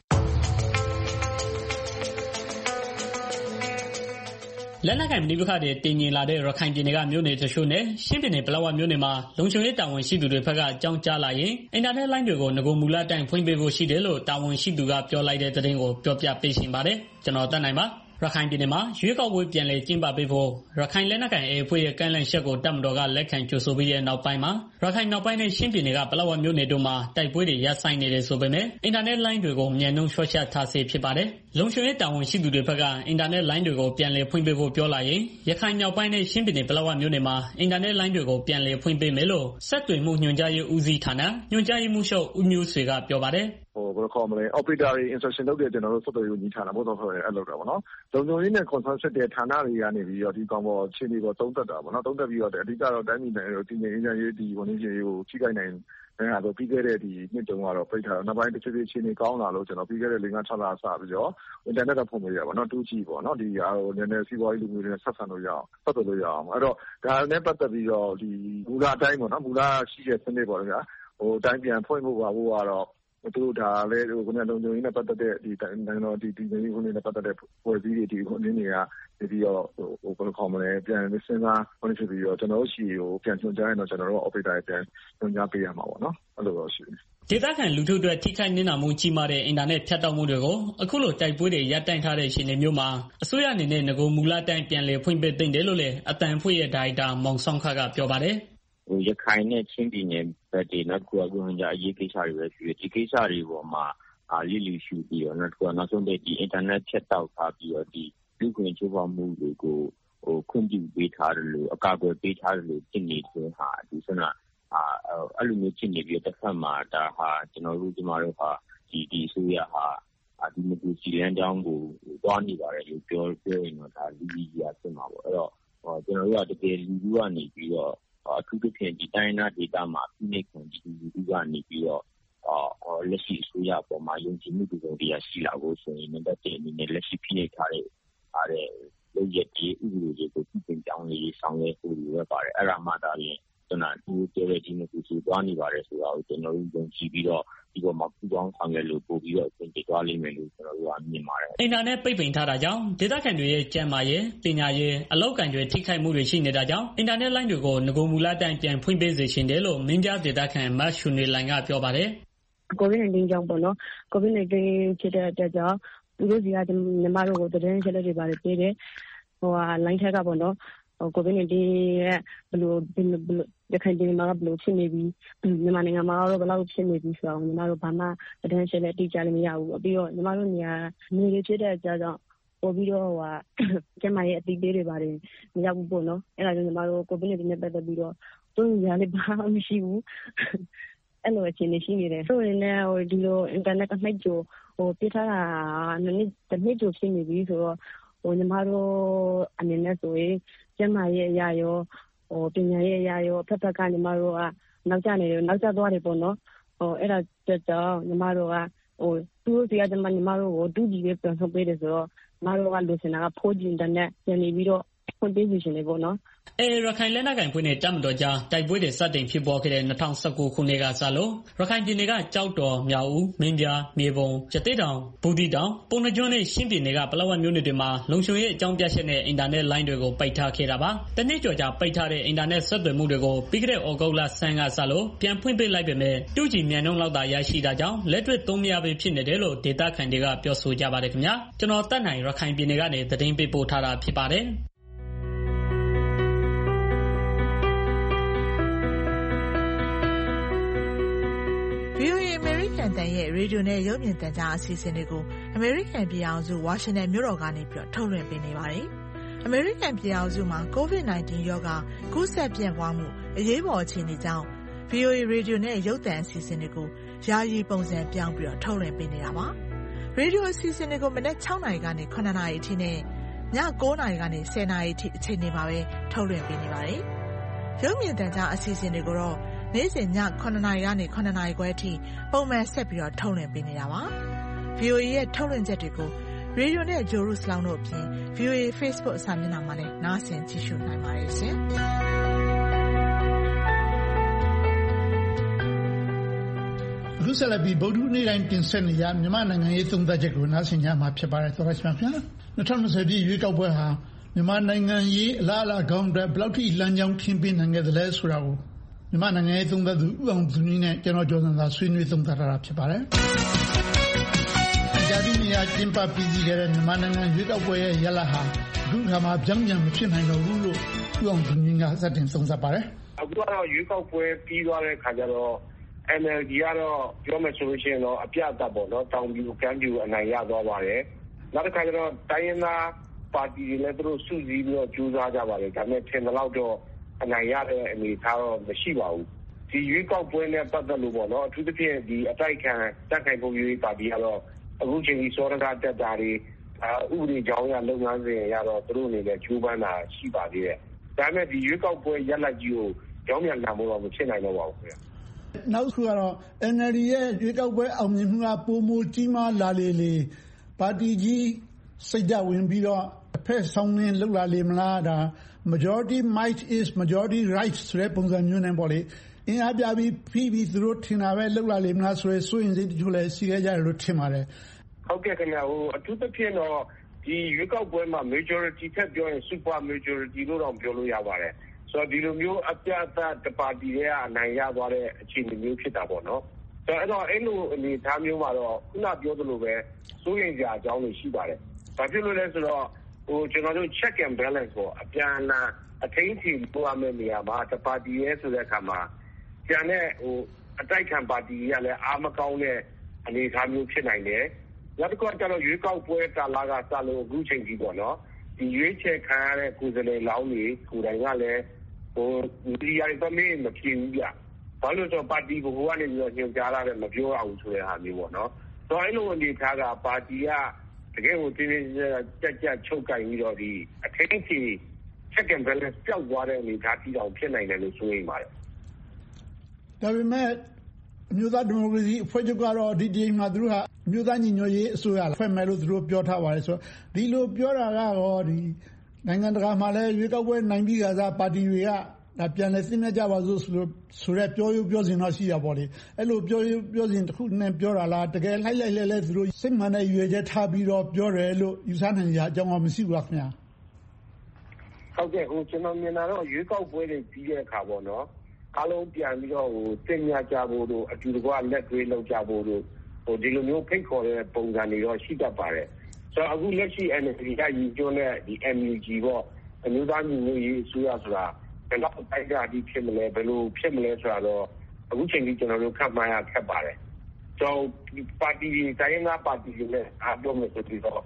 လက်နက်ကိုင်ပဋိပက္ခတွေတည်ငြိမ်လာတဲ့ရခိုင်ပြည်နယ်ကမြို့နယ်တချို့နဲ့ချင်းပြည်နယ်ပလက်ဝမြို့နယ်မှာလုံခြုံရေးတာဝန်ရှိသူတွေဘက်ကအကြောင်းကြားလာရင်အင်တာနက်လိုင်းတွေကိုငကိုမူလအတိုင်းဖွင့်ပေးဖို့ရှိတယ်လို့တာဝန်ရှိသူကပြောလိုက်တဲ့သတင်းကိုပြောပြပေးရှင်ပါတယ်ကျွန်တော်တက်နိုင်ပါရခိုင်ပြည်နယ်မှာရွေးကောက်ပွဲပြန်လည်ကျင်းပပေးဖို့ရခိုင်လက်နက်ကိုင်အေအဖွဲ့ရဲ့ကမ်းလှမ်းချက်ကိုတပ်မတော်ကလက်ခံကြိုဆိုပြီးတဲ့နောက်ပိုင်းမှာရခိုင်နောက်ပိုင်းနဲ့ရှင်းပြည်နယ်ကပလက်ဝမြို့နယ်တို့မှာတိုက်ပွဲတွေရပ်ဆိုင်နေတယ်ဆိုပေမဲ့အင်တာနက်လိုင်းတွေကိုမြန်နှုန်းလျှော့ချထားစေဖြစ်ပါတယ်။လုံခြုံရေးတာဝန်ရှိသူတွေဘက်ကအင်တာနက်လိုင်းတွေကိုပြန်လည်ဖွင့်ပေးဖို့ပြောလာရင်ရခိုင်မြောက်ပိုင်းနဲ့ရှင်းပြည်နယ်ပလက်ဝမြို့နယ်မှာအင်တာနက်လိုင်းတွေကိုပြန်လည်ဖွင့်ပေးမယ်လို့ဆက်သွယ်မှုညွှန်ကြားရေးဦးစီးဌာနညွှန်ကြားရေးမှူးချုပ်ဦးမျိုးဆွေကပြောပါတယ်။ဟိုဘယ်လိုခေါ်မလဲ operator တွေ instruction လုပ်တဲ့ကျွန်တော်တို့ဆက်သွယ်ရေးညီဌာနဘုသောဖွဲ့အဲ့လိုတာပေါ့နော်လုံခြုံရေးနဲ့ concern ဖြစ်တဲ့ဌာနတွေကနေပြီးတော့ဒီကောင်ပေါ်အခြေအနေပေါ်သုံးသပ်တာပေါ့နော်သုံးသပ်ပြီးတော့အဓိကတော့တိုင်းပြည်နယ်တည်ငြိမ်အေးချမ်းရေးဒီဝန်ကြီးရေးကိုထိခိုက်နိုင်တဲ့ဟာတော့ပြီးခဲ့တဲ့ဒီနှစ်တုန်းကတော့ပိတ်ထားတော့နောက်ပိုင်းတစ်ချိန်ချင်းအခြေအနေကောင်းလာလို့ကျွန်တော်ပြီးခဲ့တဲ့၄-၅-၆လစပြီးတော့ internet တော့ဖွင့်ပေးရပါတော့ two G ပေါ့နော်ဒီဟာကိုနည်းနည်းစီးပွားရေးလူမျိုးတွေနဲ့ဆက်ဆံလို့ရအောင်ဆက်သွယ်လို့ရအောင်အဲ့တော့ဒါနဲ့ပတ်သက်ပြီးတော့ဒီမူလအတိုင်းပေါ့နော်မူလရှိတဲ့စနစ်ပေါ့လေဗျာဟိုတိုင်းပြန်ဖွင့်ဖို့ပါဖို့ကတော့သူတို့ဒါလည်းဟိုကနေလုံခြုံရေးနဲ့ပတ်သက်တဲ့ဒီနိုင်ငံတော်ဒီဒီနိုင်ငံရေးနဲ့ပတ်သက်တဲ့ဖွဲ့စည်းတွေဒီခုအနေနဲ့ကနေပြီးတော့ဟိုဘယ်လိုခေါ်မလဲပြန်စဉ်းစားဝင်ဖြစ်ပြီးတော့ကျွန်တော်တို့ရှိကိုပြန်ညွှန်ကြားရင်တော့ကျွန်တော်တို့ operator ပြန်ညွှန်ကြားပေးရမှာပေါ့နော်အဲ့လိုတော့ရှိတယ်ဒေသခံလူထုတွေထိခိုက်နေတာမှုကြီးမားတဲ့အင်တာနက်ဖြတ်တောက်မှုတွေကိုအခုလိုတိုက်ပွဲတွေရပ်တန့်ထားတဲ့အခြေအနေမျိုးမှာအစိုးရအနေနဲ့ငကိုမူလတိုင်းပြန်လည်ဖွင့်ပေးသင့်တယ်လို့လည်းအတန်ဖွဲ့ရဲ့ဒါရိုက်တာမောင်ဆောင်ခကပြောပါတယ်ဟိုရခိုင်နဲ့ချင်းပြည်နယ်ဘက်တွေနောက်တစ်ခုကကွန်ကြာအရေးကိစ္စတွေပဲဖြစ်ဖြစ်ဒီကိစ္စတွေပေါ်မှာအာလိလိရှုပြီးတော့နောက်တစ်ခုကနောက်ဆုံးတဲ့ဒီ internet ဖြတ်တောက်ထားပြီးတော့ဒီလူခွင့်ချိုးဖောက်မှုတွေကိုဟိုခွင့်ပြုပေးထားတယ်လို့အကာအကွယ်ပေးထားတယ်လို့ဖြစ်နေတဲ့ဟာဒီစနအာအဲ့လိုမျိုးဖြစ်နေပြီးတစ်ဖက်မှာဒါဟာကျွန်တော်တို့ဒီမှာတော့ဟာဒီဒီအစိုးရဟာဒီမိုကရေစီလမ်းကြောင်းကိုသွားနေပါတယ်လို့ပြောပြောရင်တော့ဒါလူကြီးကြီးဖြစ်မှာပေါ့အဲ့တော့ကျွန်တော်တို့ကတကယ်လူလူကနေပြီးတော့အထူးသဖြင့်ဒီတိုင်းနာဒေတာမှာဖိနှိပ်ခွင့်ဒီလူလူကနေပြီးတော့အော်လက်ရှိအစိုးရပေါ်မှာယုံကြည်မှုတွေတရားရှိလာဖို့ဆိုရင်လည်းတဲ့အနေနဲ့လက်ရှိဖိနှိပ်ထားတဲ့အားတဲ့လုပ်ရတဲ့ဥပဒေတွေကိုပြင်ပြောင်းလဲဆောင်ရွက်ဖို့လိုရပါတယ်အဲ့ဒါမှသာလျှင်ကျွန်တော်ဒီပြောတဲ့ဒီမျိုးကိုသွားနေပါတယ်ဆိုတာကိုကျွန်တော်တို့ယုံကြည်ပြီးတော့ဒီပေါ်မှာပူပေါင်းဆောင်ရွက်လို့ပို့ပြီးတော့ပြင်ပြသွားလိမ့်မယ်လို့ကျွန်တော်တို့ကမြင်ပါတယ်အင်တာနက်ပိတ်ပင်ထားတာကြောင့်ဒေသခံတွေရဲ့ကျန်းမာရေးပညာရေးအလောက်ကန်တွေထိခိုက်မှုတွေရှိနေတာကြောင့်အင်တာနက်လိုင်းတွေကိုငကိုမူလတိုင်းပြန်ဖွင့်ပေးစေရှင်တယ်လို့မင်းပြဒေသခံမတ်ရှူနေလိုင်ကပြောပါတယ်ကိုဗစ် ၁၉ ကြောင့်ပေါ့နော်ကိုဗစ် ၁၉ ဖြစ်တဲ့အတွက်ကြောင့်သူတို့စီကညီမတို့ကိုတရင်ချက်လက်တွေပါတယ်ပေးတယ်ဟိုဟာလိုင်းထက်ကပေါ့နော်ကိုဗစ် ၁၉ ရဲ့ဘယ်လိုဘယ်လိုရခိုင်ပြည်မှာဘယ်လိုဖြစ်နေပြီးမြန်မာနိုင်ငံမှာတော့ဘယ်လောက်ဖြစ်နေပြီးဆိုတော့ညီမတို့ဘာမှတရင်ချက်လက်တိကျလည်းမရဘူးပြီးတော့ညီမတို့နေရာနေရဖြစ်တဲ့အကြောင်းဟပိုပြီးတော့ဟိုကျမရဲ့အတိပေးတွေပါတယ်မရောက်ဘူးပေါ့နော်အဲ့ဒါကြောင့်ညီမတို့ကိုဗစ်နဲ့ပတ်သက်ပြီးတော့သူ့ညာလေးဘာမှမရှိဘူးအဲ့လိုအခြေအနေရှိနေတယ်ဆိုရင်လည်းဟိုဒီလိုအင်တာနက်ကနှိပ်ကြဟိုပြထားတာနည်းနည်းတစ်နှစ်ကျော်ဖြစ်နေပြီဆိုတော့ဟိုညီမတို့အနေနဲ့ဆိုရင်ကျမရဲ့အရာရောဟိုပညာရဲ့အရာရောဖက်ဖက်ကညီမတို့ကနောက်ကျနေတယ်နောက်ကျသွားတယ်ပေါ့နော်ဟိုအဲ့ဒါကြောင့်ညီမတို့ကဟိုသူတို့စီကညီမတို့ကိုတူကြည့်ပြီးပြန်ဆုံးပေးတယ်ဆိုတော့ညီမတို့ကလိုချင်တာကဖိုးဂျင်တန်နဲ့ပြန်နေပြီးတော့ဖွင့်ပေးစီရှင်လေးပေါ့နော်အဲရခိုင်လက်နက်ကိုင်ဖွဲ့နဲ့တပ်မတော်ကြားတိုက်ပွဲတွေစတင်ဖြစ်ပေါ်ခဲ့တဲ့၂၀၁၉ခုနှစ်ကစလို့ရခိုင်ပြည်နယ်ကကြောက်တော်မြောက်ဦးမင်းပြားမြေပုံရသေ့တောင်ဘူးသီးတောင်ပုဏ္ဏားကျွန်းနဲ့ရှမ်းပြည်နယ်ကပလက်ဝမြို့နယ်တွေမှာလုံခြုံရေးအကြောင်းပြချက်နဲ့အင်တာနက်လိုင်းတွေကိုပိတ်ထားခဲ့တာပါတနည်းကျော်ကြာပိတ်ထားတဲ့အင်တာနက်ဆက်သွယ်မှုတွေကိုပြီးခဲ့တဲ့ဩဂုတ်လဆန်းကစလို့ပြန်ဖွင့်ပေးလိုက်ပေမဲ့တူဂျီမြန်နှုန်းလောက်သာရရှိတာကြောင့်လက်တွေ့သုံးမရဘဲဖြစ်နေတယ်လို့ဒေတာခန်တွေကပြောဆိုကြပါတယ်ခင်ဗျာကျွန်တော်တက်နိုင်ရခိုင်ပြည်နယ်ကနေသတင်းပေးပို့ထားတာဖြစ်ပါတယ်ဗီအိုအေ American တန်ရဲ့ရေဒီယိုနဲ့ရုပ်မြင်သံကြားအစီအစဉ်တွေကို American ပြည်အောင်စုဝါရှင်တန်မြို့တော်ကနေပြီးတော့ထုတ်လွှင့်ပေးနေပါတယ်။ American ပြည်အောင်စုမှာ ကိုဗစ် ၁၉ ရောဂါကူးစက်ပြန့်ပွားမှုအရေးပေါ်အခြေအနေကြောင့် ဗီအိုအေ ရေဒီယိုနဲ့ရုပ်သံအစီအစဉ်တွေကိုယာယီပုံစံပြောင်းပြီးတော့ထုတ်လွှင့်ပေးနေတာပါ။ရေဒီယိုအစီအစဉ်တွေကိုမနက်၆နာရီကနေ၇နာရီအထိနဲ့ည၉နာရီကနေ၁၀နာရီအထိအချိန်တွေမှာပဲထုတ်လွှင့်ပေးနေပါတယ်။ရုပ်မြင်သံကြားအစီအစဉ်တွေကိုတော့နေ့စဉ်ည၇နာရီကနေ၇နာရီခွဲအထိပုံမှန်ဆက်ပြီးတော့ထုတ်လွှင့်ပေးနေတာပါ။ ဗီအိုအေ ရဲ့ထုတ်လွှင့်ချက်တွေကိုရေဒီယိုနဲ့ဂျိုရုစလောင်းတို့အပြင် ဗီအိုအေ Facebook အစာမျက်နှာမှာလည်းနားဆင်ကြည့်ရှုနိုင်ပါတယ်ရှင်။အခုဆက်လက်ပြီးဗုဒ္ဓနေ့တိုင်းတင်ဆက်နေကြမြန်မာနိုင်ငံရေးသုံးသပ်ချက်ကိုနားဆင်ကြမှာဖြစ်ပါတယ်သောရရှိပါခင်ဗျာ။၂၀၂၀ပြည့်ရွေးကောက်ပွဲဟာမြန်မာနိုင်ငံရေးအလားအလာကောင်းတဲ့ဘယ်လောက်ထိလမ်းကြောင်းခင်းပေးနိုင်ခဲ့သလဲဆိုတာကိုမြန်မာနိုင်ငံရေးသုံးသပ်သူဦးအောင်သူကြီးနဲ့ကျွန်တော်ကျော်စံသာဆွေးနွေးသုံးသပ်ထားတာဖြစ်ပါတယ်။ကြာသီနေရာကျင်းပပြီးစီးခဲ့တဲ့မြန်မာနိုင်ငံရွေးကောက်ပွဲရဲ့ရလဒ်ဟာအခုခါမှပြောင်းပြန်မဖြစ်နိုင်တော့ဘူးလို့ဦးအောင်သူကြီးကစတင်သုံးသပ်ပါတယ်။အခုကတော့ရွေးကောက်ပွဲပြီးသွားတဲ့ခါကျတော့ N L D ကတော့ပြောမယ်ဆိုလို့ရှိရင်တော့အပြတ်အသတ်ပေါ့နော်တောင်ပြူကမ်းပြူအနိုင်ရသွားပါတယ်။နောက်တစ်ခါကျတော့တိုင်းရင်းသားပါတီတွေလည်းသူတို့စုစည်းပြီးတော့ကြိုးစားကြပါတယ်။ဒါပေမဲ့ထင်သလောက်တော့အနိုင်ရတဲ့အနေအထားတော့မရှိပါဘူး။ဒီရွေးကောက်ပွဲနဲ့ပတ်သက်လို့ပေါ့နော်အထူးသဖြင့်ဒီအတိုက်ခံတက်ခိုင်ပုံရွေးပါတီကတော့အခုချိန်ကြီးစောရကတက်တာတွေဥပဒေကြောင်းရလုပ်ငန်းစဉ်ရတော့သူတို့အနေနဲ့ကြိုးပမ်းတာရှိပါသေးတယ်။ဒါပေမဲ့ဒီရွေးကောက်ပွဲရလဒ်ကြီးကိုကြောင်းပြန်လာဖို့တော့မဖြစ်နိုင်တော့ပါဘူးခင်ဗျ။နောက်တစ်ခုကတော့ N L D ရဲ့ရွေးကောက်ပွဲအောင်မြင်မှုကပိုမိုကြီးမားလာလေလေပါတီကြီးစိတ်ဓာတ်ဝင်ပြီးတော့အဖက်ဆောင်နေလောက်လာလေမလားဒါ majority might is majority right ဆိုတဲ့ပုံစံမျိုးနဲ့ပေါ့လေအင်အားပြပြီးဖိပြီးသူတို့ထင်တာပဲလောက်လာလေမလားဆိုရဲစိုးရင်စိတ်တချို့လည်းရှိခဲ့ကြတယ်လို့ထင်ပါတယ်ဟုတ်ကဲ့ခင်ဗျာဟိုအထူးသဖြင့်တော့ဒီရွေးကောက်ပွဲမှာ majority ထက်ပြောရင် super majority လို့တော့ပြောလို့ရပါတယ်ဆိုတော့ဒီလိုမျိုးအပြတ်အသတ်ပါတီတွေကအနိုင်ရသွားတဲ့အခြေအနေမျိုးဖြစ်တာပေါ့နော်ဆိုတော့အဲ့တော့အဲ့လိုအနေအထားမျိုးမှာတော့ခုနပြောသလိုပဲစိုးရိမ်ကြအကြောင်းတွေရှိပါတယ်ဘာဖြစ်လို့လဲဆိုတော့ဟိုကျွန်တော်တို့ check and balance ပေါ့အပြန်အလှန်အထင်းထီပို့ရမယ့်နေရာမှာတပါတီရဲဆိုတဲ့အခါမှာကျန်တဲ့ဟိုအတိုက်ခံပါတီတွေကလည်းအားမကောင်းတဲ့အနေအထားမျိုးဖြစ်နိုင်တယ်နောက်တစ်ခုကတော့ရွေးကောက်ပွဲကာလကစလို့အခုချိန်ကြီးပေါ့နော်ဒီရွေးချယ်ခံရတဲ့ကိုယ်စားလှယ်လောင်းတွေကိုယ်တိုင်ကလည်းဟိုဒီအရင်ကမင်းမဖြစ်ဘူးဗျဘာလို့ဆိုပါတီဘိုကနေပြီးတော့ညွှန်ကြားလာတယ်မပြောအောင်ဆိုတဲ့ဟာမျိုးပေါ့နော်ဆိုတော့အဲ့လိုအနေထားကပါတီကတကယ်ကိုတင်းတင်းကြပ်ကြပ်ချုပ်ကင်ပြီးတော့ဒီအထင်းထီ check and balance ပျောက်သွားတဲ့အနေအထားတီတောင်ဖြစ်နိုင်တယ်လို့ဆိုရင်ပါတယ်ဒါပေမဲ့အမျိုးသားဒီမိုကရေစီအဖွဲ့ချုပ်ကတော့ဒီဒီမှာသူတို့ကအမျိုးသားညီညွတ်ရေးအစိုးရဖွဲ့မယ်လို့သူတို့ပြောထားပါတယ်ဆိုတော့ဒီလိုပြောတာကတော့ဒီနိုင်ငံတကာမှာလည်းရွေးကောက်ပွဲနိုင်ပြီးကြစားပါတီတွေကဒါပြန်လဲသိနေကြပါစို့ဆိုလို့ဆိုရက်ပြောရပြောစင်တော့ရှိရပါလေအဲ့လိုပြောရပြောစင်တစ်ခုနဲ့ပြောတာလားတကယ်လိုက်လိုက်လဲလဲသူတို့စိတ်မှန်တဲ့ရွေချက်ထားပြီးတော့ပြောတယ်လို့ယူဆနိုင်ကြအကြောင်းကမရှိဘူးလားခင်ဗျာဟုတ်ကဲ့ဟိုကျွန်တော်မြင်တာတော့ရွေးကောက်ပွဲတွေပြီးတဲ့အခါပေါ့နော်အားလုံးပြန်ပြီးတော့ဟိုတင်ညာကြဖို့တို့အတူတကွလက်တွေးလောက်ကြဖို့တို့ဟိုဒီလိုမျိုးဖိတ်ခေါ်တဲ့ပုံစံတွေတော့ရှိတတ်ပါတယ်ဆိုတော့အခုလက်ရှိ N L D ကရည်ကျွန်းတဲ့ဒီ M U G ပေါ့အမျိုးသားညီညွတ်ရေးအစိုးရဆိုတာဘယ်တော့တိုက်ကြပြီးဖြစ်မလဲဘယ်လိုဖြစ်မလဲဆိုတာတော့အခုချိန်ကြီးကျွန်တော်တို့ခက်မှန်းရခက်ပါတယ်ဆိုတော့ပါတီတိုင်းကပါတီတွေနဲ့အားပြောမယ်ဆိုပြီးတော့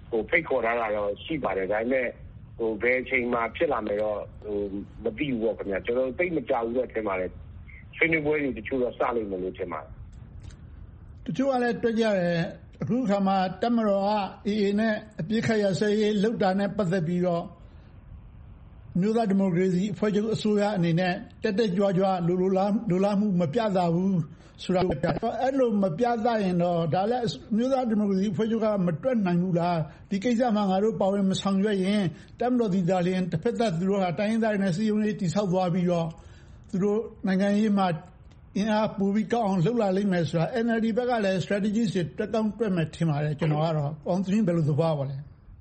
ဖိတ်ခေါ်ထားတာတော့ရှိပါတယ်ဒါပေမဲ့ဟိုဘယ်အချိန်မှဖြစ်လာမယ်တော့ဟိုမသိဘူးပေါ့ခင်ဗျာကျွန်တော်သိမကြောက်ဘူးတော့ထင်ပါတယ်ဆွေးနွေးပွဲတွေတချို့တော့စလိမ့်မယ်လို့ထင်ပါတယ်တချို့ကလည်းတွေ့ကြတယ်အခုခါမှာတပ်မတော်က အေအေ နဲ့အပြစ်ခတ်ရစရေးလှုပ်တာနဲ့ပတ်သက်ပြီးတော့မြို့သားဒီမိုကရေစီအဖွဲ့ချုပ်အစိုးရအနေနဲ့တက်တက်ကြွကြွလိုလိုလားလိုလားမှုမပြသဘူးဆိုတာအဲ့လိုမပြသရင်တော့ဒါလည်းမြို့သားဒီမိုကရေစီအဖွဲ့ချုပ်ကမတွက်နိုင်ဘူးလားဒီကိစ္စမှာငါတို့ပါဝင်မဆောင်ရွက်ရင်တပ်မတော်ဒီသားလျင်တစ်ဖက်သက်သူတို့ဟာတိုင်းရင်းသားတွေနဲ့စီယုံလေးတိဆောက်သွားပြီးတော့သူတို့နိုင်ငံရေးမှာအင်အားပူပြီးကောက်အောင်လှုပ်လာလိမ့်မယ်ဆိုတာ အန် အယ် ဒီ ဘက်ကလည်း strategy တွေတက်တောင်းတွက်မယ်ထင်ပါတယ်ကျွန်တော်ကတော့ပေါင်းသတင်းဘယ်လိုသဘောပါလဲ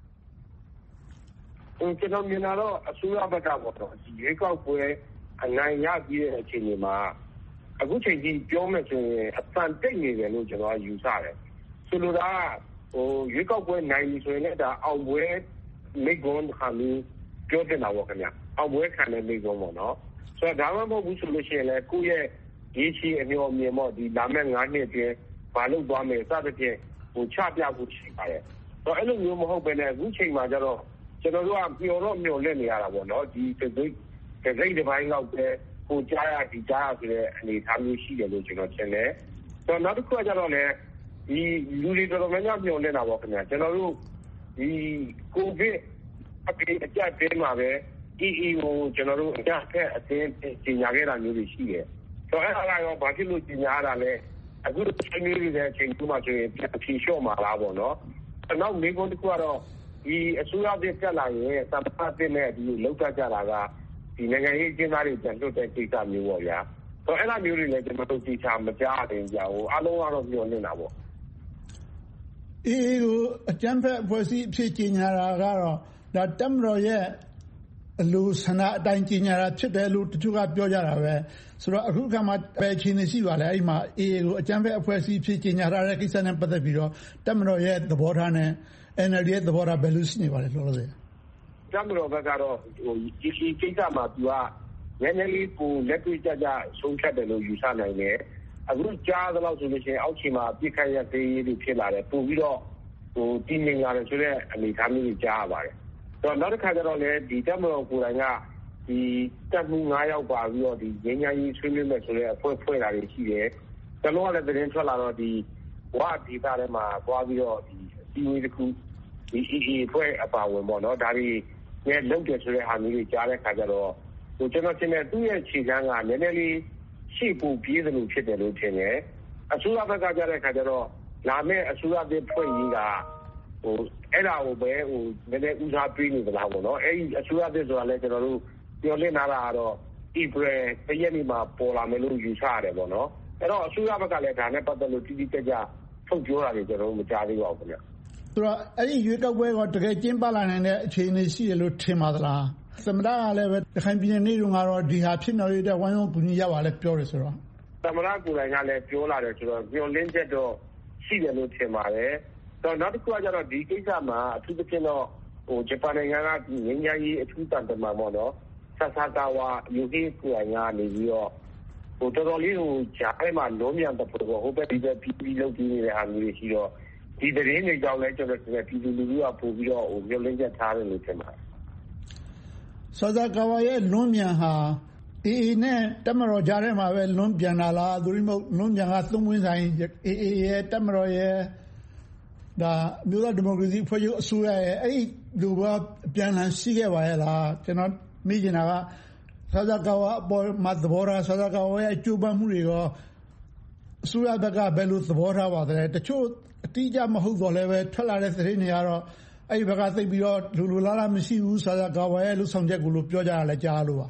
ဟိုကျွန်တော်မြင်လာတော့အစိုးရဘက်ကပေါ့တော့ဒီရေကောက်ပွဲအနိုင်ရပြီးတဲ့အချိန်ဒီမှာအခုချိန်ကြီးပြောမယ်ဆိုရင်အပန်တိတ်နေတယ်လို့ကျွန်တော်ယူဆတယ်ဆိုလိုတာဟိုရေကောက်ပွဲနိုင်ပြီဆိုရင်လည်းဒါအောင်ပွဲမိကွန်းခါမီပြောတင်တာပေါ့ခင်ဗျအောင်ပွဲခံတဲ့မိကွန်းပေါ့နော်ဆိုတော့ဒါမှမဟုတ်ဘူးဆိုလို့ရှိရင်လည်းကိုယ့်ရဲ့ဒီချီအမျှော်မြင်ပေါ့ဒီလာမယ့်၅နှစ်အတွင်းဘာလုပ်သွားမယ်စသဖြင့်ဟိုချပြဖို့ရှိပါတယ်ဆိုတော့အဲ့လိုမျိုးမဟုတ်ဘဲနဲ့အခုချိန်မှာကျတော့ကျွန်တော်တို့ကမျှော်တော့မျှော်လင့်နေရတာပေါ့နော်ဒီတစ်စိတ်တစ်စိတ်တစ်ပိုင်းလောက်ပဲဟိုကြားရဒီကြားရဆိုတဲ့အနေအထားမျိုးရှိတယ်လို့ကျွန်တော်ထင်တယ်ဆိုတော့နောက်တစ်ခုကကျတော့လည်းဒီလူတွေတော်တော်များများမျှော်လင့်တာပေါ့ခင်ဗျာကျွန်တော်တို့ဒီကိုဗစ်အပြေအကျတဲမှာပဲ အီ အီ ကိုကျွန်တော်တို့အကြက်အသင်းကြီးညာခဲ့တာမျိုးတွေရှိတယ်ဆိုတော့အဲ့ဒါကတော့ဘာဖြစ်လို့ကြီးညာရတာလဲအခုဆွေးနွေးနေတဲ့အချိန်ကမှဆိုရင်ပြန်ဖြေလျှော့မှာလားပေါ့နော်နောက်မိကုန်းတစ်ခုကတော့ဒီအစိုးရပြည်တက်လာရင်သမ္မတတင်တဲ့ဒီလောက်ကြကြတာကဒီနိုင်ငံရေးကျင်းသားတွေပြန်လွတ်တဲ့ကိစ္စမျိုးပေါ့ဗျာဆိုတော့အဲ့လိုမျိုးတွေလည်းကျွန်တော်တို့သိချာမကြားတင်ကြဘူးအားလုံးကတော့ပြောနေတာပေါ့အေးကိုအကြမ်းဖက်အဖွဲ့အစည်းအဖြစ်ကြီးညာတာကတော့ဒါတပ်မတော်ရဲ့အလိုဆန္ဒအတိုင်းကြီးညာတာဖြစ်တယ်လို့တချို့ကပြောကြတာပဲဆိုတော့အခုခါမှာပဲအခြေအနေရှိပါလေအဲ့မှာအေးကိုအကြမ်းဖက်အဖွဲ့အစည်းဖြစ်ကြီးညာတာတဲ့ကိစ္စနဲ့ပတ်သက်ပြီးတော့တပ်မတော်ရဲ့သဘောထားနဲ့ အန် အယ် ဒီ ရဲ့သဘောထားဘယ်လိုရှိနေပါလဲလို့လို့ဆိုတပ်မတော်ဘက်ကတော့ဟိုဒီကိစ္စမှာသူကနည်းနည်းလေးကိုလက်တွေ့ကြကြဆုံးဖြတ်တယ်လို့ယူဆနိုင်တယ်အခုကြားသလောက်ဆိုလို့ရှိရင်အောက်ခြေမှာပြစ်ခတ်ရသေးတွေဖြစ်လာတယ်ပို့ပြီးတော့ဟိုတည်ငြိမ်လာတယ်ဆိုတဲ့အနေအထားမျိုးကြီးကြားရပါတယ်ဆိုတော့နောက်တစ်ခါကျတော့လေဒီတပ်မတော်ကိုယ်တိုင်ကဒီတပ်မှု၅ယောက်ပါပြီးတော့ဒီငញ្ញကြီးဆွေးနွေးမယ်ဆိုတဲ့အဖွဲ့ဖွဲ့တာတွေရှိတယ်ကျွန်တော်ကလည်းသတင်းထွက်လာတော့ဒီဝါဒီတာထဲမှာသွားပြီးတော့ဒီစီဝေးတစ်ခုဒီ အီ အီ ဖွဲ့အပါဝင်ပေါ့နော်ဒါတွေနဲ့လုပ်တယ်ဆိုတဲ့ဟာမျိုးတွေကြားတဲ့ခါကျတော့ဟိုကျွန်တော်ထင်တယ်သူ့ရဲ့ခြေကမ်းကနည်းနည်းလေးရှေ့ပိုပြေးသလိုဖြစ်တယ်လို့ထင်တယ်အစိုးရဘက်ကကြားတဲ့ခါကျတော့လာမယ့်အစိုးရပြည်ဖွဲ့ရေးကဟိုအဲ့ဒါကိုပဲဟိုနည်းနည်းဦးစားပေးနေသလားပေါ့နော်အဲ့ဒီအစိုးရပြည်ဆိုတာလည်းကျွန်တော်တို့ပြောလင့်လာတာကတော့ April တရက်နေ့မှာပေါ်လာမယ်လို့ယူဆရတယ်ပေါ့နော်အဲ့တော့အစိုးရဘက်ကလည်းဒါနဲ့ပတ်သက်လို့တိတိကျကျထုတ်ပြောတာတွေကျွန်တော်တို့မကြားသေးပါဘူးခင်ဗျဆိုတော့အဲ့ဒီရွေးကောက်ပွဲကတကယ်ကျင်းပလာနိုင်တဲ့အခြေအနေရှိရလို့ထင်ပါသလားသမ္မတကလည်းပဲရခိုင်ပြည်နယ်နေ့တုန်းကတော့ဒီဟာဖြစ်နေရတဲ့ဝိုင်းဝန်းကူညီရပါလဲပြောတယ်ဆိုတော့သမ္မတကိုယ်တိုင်ကလည်းပြောလာတယ်ဆိုတော့ညှို့လင်းချက်တော့ရှိတယ်လို့ထင်ပါတယ်တော့နောက်တစ်ခုကကျတော့ဒီကိစ္စမှာအထူးသဖြင့်တော့ဟိုဂျပန်နိုင်ငံကငញ្ញကြီးအထူးတန်တမန်ပေါ့နော်ဆဆကာဝါယူဟီကိုယ်ကနေပြီးတော့ဟိုတော်တော်လေးဟိုဂျားမှာလုံးမြန်တဲ့ပုံဟိုဘက်ဒီဘက်ပြီးပြီးလုပ်ပြီးနေတဲ့အားမျိုးရှိတော့ဒီသတင်းတွေကြောင့်လည်းကျွန်တော်တို့ပြည်သူလူထုကပို့ပြီးတော့ဟိုမျိုးလင်းချက်ထားတယ်လို့ထင်ပါတယ်ဆဆကာဝါရဲ့လွန်မြန်ဟာအေအေနဲ့တပ်မတော်ကြားထဲမှာပဲလွန်ပြန်လာလားသူတို့မဟုတ်လွန်ပြန်ကသုံးဝင်းဆိုင်အေအေရဲ့တပ်မတော်ရဲ့ဒါမြို့သားဒီမိုကရေစီဖွဲ့ချုပ်အစိုးရရဲ့အဲ့ဒီလူကပြန်လည်ရှိခဲ့ပါရဲ့လားကျွန်တော်မိကျင်တာကဆဆကာဝါအပေါ်မှာသဘောထားဆဆကာဝါရဲ့အကျိုးပန်းမှုတွေရောအစိုးရဘက်ကဘယ်လိုသဘောထားပါသလဲတချို့အတိအကျမဟုတ်တော့လည်းပဲထွက်လာတဲ့သတင်းတွေကတော့အဲ့ဒီဘက်ကသိပြီးတော့လူလူလားလားမရှိဘူးဆဆကာဝါရဲ့လှုပ်ဆောင်ချက်ကိုလို့ပြောကြတာလည်းကြားလို့ပါ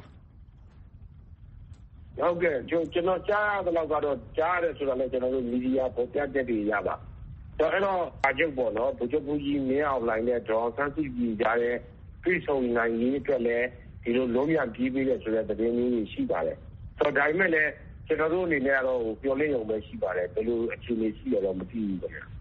ဟုတ်ကဲ့ကျွန်တော်ကြားရတဲ့လောက်ကတော့ကြားရတယ်ဆိုတော့လည်းကျွန်တော်တို့မီဒီယာပေါ်ပြတဲ့တွေရပါတော့အဲ့တော့အကျုပ်ပေါ့နော်ဗိုလ်ချုပ်ဘူးကြီးမင်းအောင်လိုင်းနဲ့ဒေါ်ဆန်းစုကြည်ကြားတဲ့ပြည်ဆုံနိုင်ရေးအတွက်လည်းဒီလိုလုံးဝပြေးပြီးတဲ့ဆိုတဲ့သတင်းမျိုးတွေရှိပါတယ်ဆိုတော့ဒါပေမဲ့လည်းကျွန်တော်တို့အနေနဲ့ကတော့ပြောလင်းရုံပဲရှိပါတယ်ဘယ်လိုအခြေအနေရှိရတော့မသိဘူးခင်ဗျာ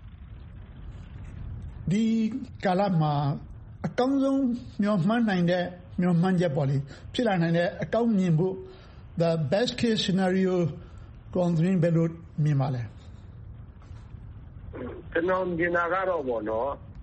ဒီကာလမှာအကောင်းဆုံးမျှော်မှန်းနိုင်တဲ့မျှော်မှန်းချက်ပေါ့လေဖြစ်လာနိုင်တဲ့အကောင်းမြင်ဖို့ the best case scenario ကိုဘယ်လိုမြင်ပါလဲကျွန်တော်မြင်တာကတော့ပေါ့နော်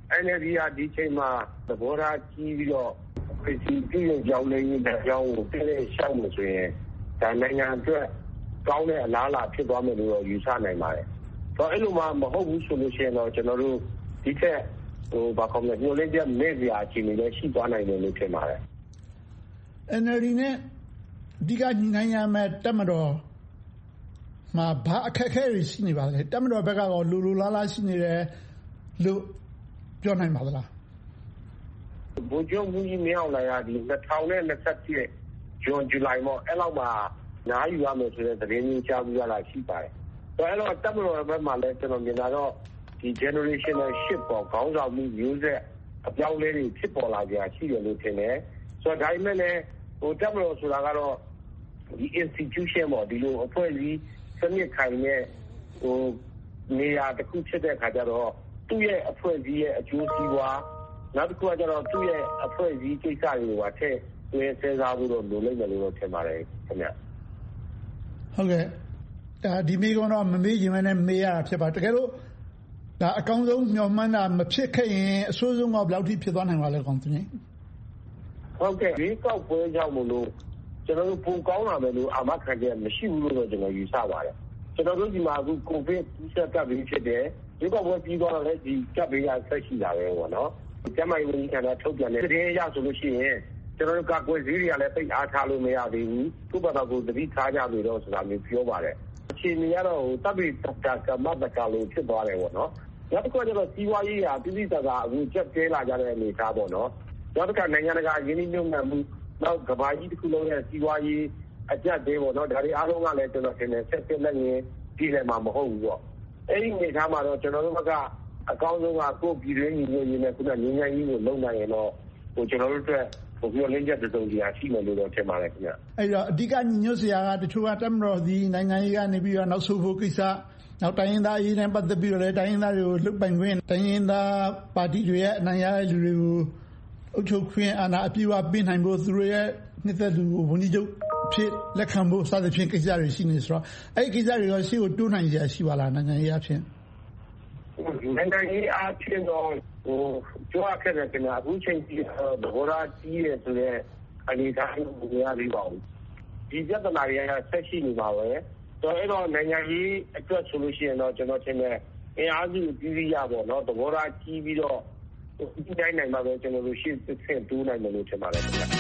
N L D ကဒီချိန်မှာသဘောထားကြီးပြီးတော့ပြည်သူပြည်ကြောင်းနေတဲ့အကြောင်းကိုတည်းရှောက်လို့ဆိုရင်ဒါနိုင်ငံအတွက်ကောင်းတဲ့အလားအလာဖြစ်သွားမယ်လို့ယူဆနိုင်ပါတယ်။ဆိုတော့အဲ့လိုမှမဟုတ်ဘူးဆိုလို့ရှိရင်တော့ကျွန်တော်တို့ဒီထက်ဟိုဘာကောင်းလဲညှို့လေးပြမဲ့စရာအခြေအနေလည်းရှိသွားနိုင်တယ်လို့ထင်ပါတယ်။ N L D နဲ့ဒီကညီနိုင်ရမယ်တက်မတော်မှာဘာအခက်အခဲတွေရှိနေပါလဲတက်မတော်ဘက်ကတော့လူလူလားလားရှိနေတယ်လို့ပြောနိုင်ပါသလားဗိုလ်ချုပ်မှုကြီးမင်းအောင်လှိုင်ကဒီနှစ်ထောင်နှစ်ဆယ့်တစ်ဇွန်ဇူလိုင်မှာအဲ့လောက်မှာနားယူရမယ်ဆိုတဲ့သတင်းမျိုးကြားပြီးရတာရှိပါတယ်။ဒါအဲ့တော့တက်မတော်ဘက်မှာလည်းကျွန်တော်မြင်တာတော့ဒီ generational shift ပေါ့ခေါင်းဆောင်မှုမျိုးဆက်အပြောင်းလဲတွေဖြစ်ပေါ်လာကြရှိတယ်လို့ထင်တယ်။ဆိုတော့ဒါပေမဲ့လည်းဟိုတက်မတော်ဆိုတာကတော့ဒီ institution ပေါ့ဒီလိုအဖွဲ့အစည်းစနစ်ခိုင်တဲ့ဟိုနေရာတစ်ခုဖြစ်တဲ့အခါကျတော့သူ့ရဲ့အဖွဲ့အစည်းရဲ့အကျိုးစီးပွားနောက်တစ်ခုကကျတော့သူ့ရဲ့အဖွဲ့အစည်းကိစ္စတွေကိုပါထည့်သွင်းစဉ်းစားဖို့တော့လိုလိမ့်မယ်လို့ထင်ပါတယ်ခင်ဗျဟုတ်ကဲ့ဒါဒီမိကတော့မမေးရင်လည်းမေးရတာဖြစ်ပါတကယ်လို့ဒါအကောင်းဆုံးမျှော်မှန်းတာမဖြစ်ခဲ့ရင်အဆိုးဆုံးကဘယ်လောက်ထိဖြစ်သွားနိုင်ပါလဲကောင်းသူကြီးဟုတ်ကဲ့ဒီကောက်ပွဲကြောင့်မလို့ကျွန်တော်တို့ပုံကောင်းလာမယ်လို့အာမခံချက်မရှိဘူးလို့တော့ကျွန်တော်ယူဆပါတယ်ကျွန်တော်တို့ဒီမှာအခုကိုဗစ်ကူးစက်ကပ်ပြီးဖြစ်တယ်ဒီကောက်ပွဲပြီးတော့လည်းဒီကပ်ဘေးကဆက်ရှိလာပဲပေါ့နော်ကျမကြီးဝန်ကြီးဌာနထုတ်ပြန်တဲ့သတင်းအရဆိုလို့ရှိရင်ကျွန်တော်တို့ကကွယ်စည်းတွေကလည်းပိတ်အားထားလို့မရသေးဘူးသူ့ဘာသာကိုတတိထားကြပြီတော့ဆိုတာမျိုးပြောပါတယ်အခြေအနေကတော့တပ်ပိတကကမတကလို့ဖြစ်သွားတယ်ပေါ့နော်နောက်တစ်ခုကျတော့စီးပွားရေးရာပြည်ပြည်သာအခုချက်တဲလာကြတဲ့အနေအထားပေါ့နော်နောက်တစ်ခါနိုင်ငံတကာရင်းနှီးမြှုပ်နှံမှုနောက်ကဘာကြီးတစ်ခုလုံးရဲ့စီးပွားရေးအကျပ်သေးပေါ့နော်ဒါတွေအားလုံးကလည်းကျွန်တော်ထင်တယ်ဆက်ဆက်လက်ရင်ပြည်နယ်မှာမဟုတ်ဘူးပေါ့အဲ့ဒီအနေအထားမှာတော့ကျွန်တော်တို့ကအကောင်းဆုံးကကိုယ်ပြည်ရင်းညီညွတ်ရေးနဲ့ခုနငြိမ်းချမ်းရေးကိုလုပ်နိုင်ရင်တော့ဟိုကျွန်တော်တို့အတွက်ဟိုပြောလင်းချက်တုံးကြီးအားရှိမယ်လို့တော့ထင်ပါတယ်ခင်ဗျအဲ့တော့အဓိကညီညွတ်စရာကတချို့ကတက်မတော်ဒီနိုင်ငံရေးကနေပြီးတော့နောက်ဆုတ်ဖို့ကိစ္စနောက်တိုင်းရင်းသားအရေးနဲ့ပတ်သက်ပြီးတော့လည်းတိုင်းရင်းသားတွေကိုလွတ်ပိုင်ခွင့်တိုင်းရင်းသားပါတီတွေရဲ့အနိုင်ရတဲ့လူတွေကိုအုပ်ချုပ်ခွင့်အာဏာအပြည့်အဝပေးနိုင်ဖို့သူတို့ရဲ့နှစ်သက်သူဝန်ကြီးချုပ်ဖြစ်လက်ခံဖို့စသဖြင့်ကိစ္စတွေရှိနေဆိုတော့အဲ့ဒီကိစ္စတွေရောရှေ့ကိုတိုးနိုင်ကြရှိပါလားနိုင်ငံရေးအဖြစ်နိုင်ငံရေးအဖြစ်တော့ဟိုကြွားခဲ့တဲ့ကနေ့အခုချိန်ကြီးဘောရာကြီးရဲ့ဆိုတဲ့အနေအထားကိုမရသေးပါဘူးဒီပြဿနာတွေကဆက်ရှိနေပါပဲဆိုတော့အဲ့တော့နိုင်ငံရေးအတွက်ဆိုလို့ရှိရင်တော့ကျွန်တော်ထင်တယ်အင်အားစုပြည်ပြည်ရပေါ့နော်သဘောထားကြီးပြီးတော့ဒီတိုင်းနိုင်မှာပဲကျွန်တော်တို့ရှေ့ဆက်တိုးနိုင်မယ်လို့ထင်ပါတယ်ခင်ဗျာ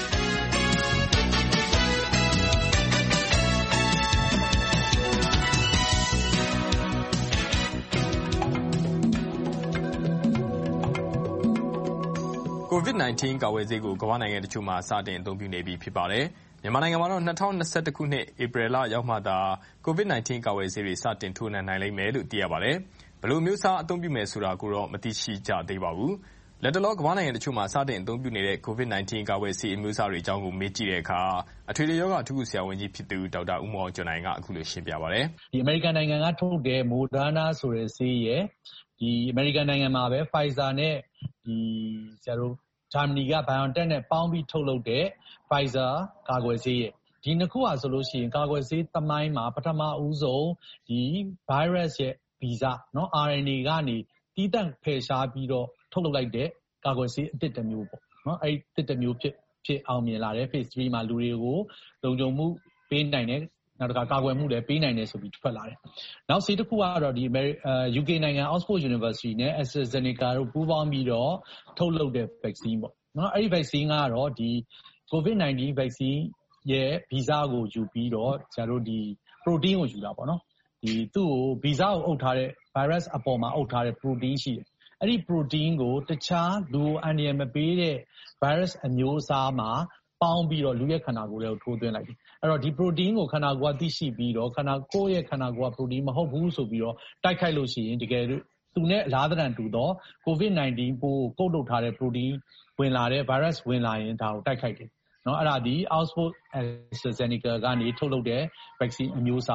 ကိုဗစ် ၁၉ ကာကွယ်ဆေးကိုကမ္ဘာနိုင်ငံတချို့မှာစတင်အသုံးပြုနေပြီဖြစ်ပါတယ်။မြန်မာနိုင်ငံမှာတော့၂၀၂၁ခုနှစ်ဧပြီလရောက်မှသာကိုဗစ် ၁၉ ကာကွယ်ဆေးတွေစတင်ထိုးနှံနိုင်လိမ့်မယ်လို့သိရပါတယ်။ဘယ်လိုမျိုးစားအသုံးပြုမယ်ဆိုတာကိုတော့မသိရှိကြသေးပါဘူး။လက်တလောကမ္ဘာနိုင်ငံတချို့မှာစတင်အသုံးပြုနေတဲ့ကိုဗစ် ၁၉ ကာကွယ်ဆေးအမျိုးအစားတွေအကြောင်းကိုမေးကြည့်တဲ့အခါအထွေထွေရောဂါအထူးကုဆရာဝန်ကြီးဖြစ်သူဒေါက်တာဦးမောင်ကျော်နိုင်ကအခုလိုရှင်းပြပါတယ်။ဒီအမေရိကန်နိုင်ငံကထုတ်တဲ့ Moderna ဆိုတဲ့ဆေးရဲ့ဒီအမေရိကန်နိုင်ငံမှာပဲ Pfizer နဲ့ဒီဆရာတို့ဂျာမနီက BioNTech နဲ့ပေါင်းပြီးထုတ်လုပ်တဲ့ Pfizer ကာကွယ်ဆေးရဲ့ဒီနှစ်ခုဟာဆိုလို့ရှိရင်ကာကွယ်ဆေးသမိုင်းမှာပထမဦးဆုံးဒီ virus ရဲ့ဗီဇနော် R N A ကနေတီးတန့်ဖယ်ရှားပြီးတော့ထုတ်လုပ်လိုက်တဲ့ကာကွယ်ဆေးအသစ်တစ်မျိုးပေါ့နော်အဲ့ဒီတစ်မျိုးဖြစ်ဖြစ်အောင်မြင်လာတယ် phase three မှာလူတွေကိုလုံခြုံမှုပေးနိုင်တယ်နောက်တစ်ခါကာကွယ်မှုလည်းပေးနိုင်တယ်ဆိုပြီးထွက်လာတယ်။နောက်ဆေးတစ်ခုကတော့ဒီ U K နိုင်ငံ Oxford University နဲ့ AstraZeneca တို့ပူးပေါင်းပြီးတော့ထုတ်လုပ်တဲ့ vaccine ပေါ့နော်အဲ့ဒီ vaccine ကတော့ဒီ ကိုဗစ် ၁၉ vaccine ရဲ့ဗီဇကိုယူပြီးတော့ကျတို့ဒီ protein ကိုယူတာပေါ့နော်ဒီသူ့ကိုဗီဇကိုအုပ်ထားတဲ့ virus အပေါ်မှာအုပ်ထားတဲ့ protein ရှိတယ်အဲ့ဒီ protein ကိုတခြားလူအန္တရာယ်မပေးတဲ့ virus အမျိုးအစားမှာပေါင်းပြီးတော့လူရဲ့ခန္ဓာကိုယ်တွေကိုထိုးသွင်းလိုက်တယ်အဲ့တော့ဒီ protein ကိုခန္ဓာကိုယ်ကသိရှိပြီးတော့ခန္ဓာကိုယ်ရဲ့ခန္ဓာကိုယ်က protein မဟုတ်ဘူးဆိုပြီးတော့တိုက်ခိုက်လို့ရှိရင်တကယ်သူနဲ့အလားတန်တူတော့ကိုဗစ် ၁၉ ပိုးကိုကုတ်လုပ်ထားတဲ့ protein ဝင်လာတဲ့ virus ဝင်လာရင်ဒါကိုတိုက်ခိုက်တယ်နော်အဲ့ဒါဒီ Oxford AstraZeneca ကနေထုတ်လုပ်တဲ့ vaccine အမျိုးအစားပေါ့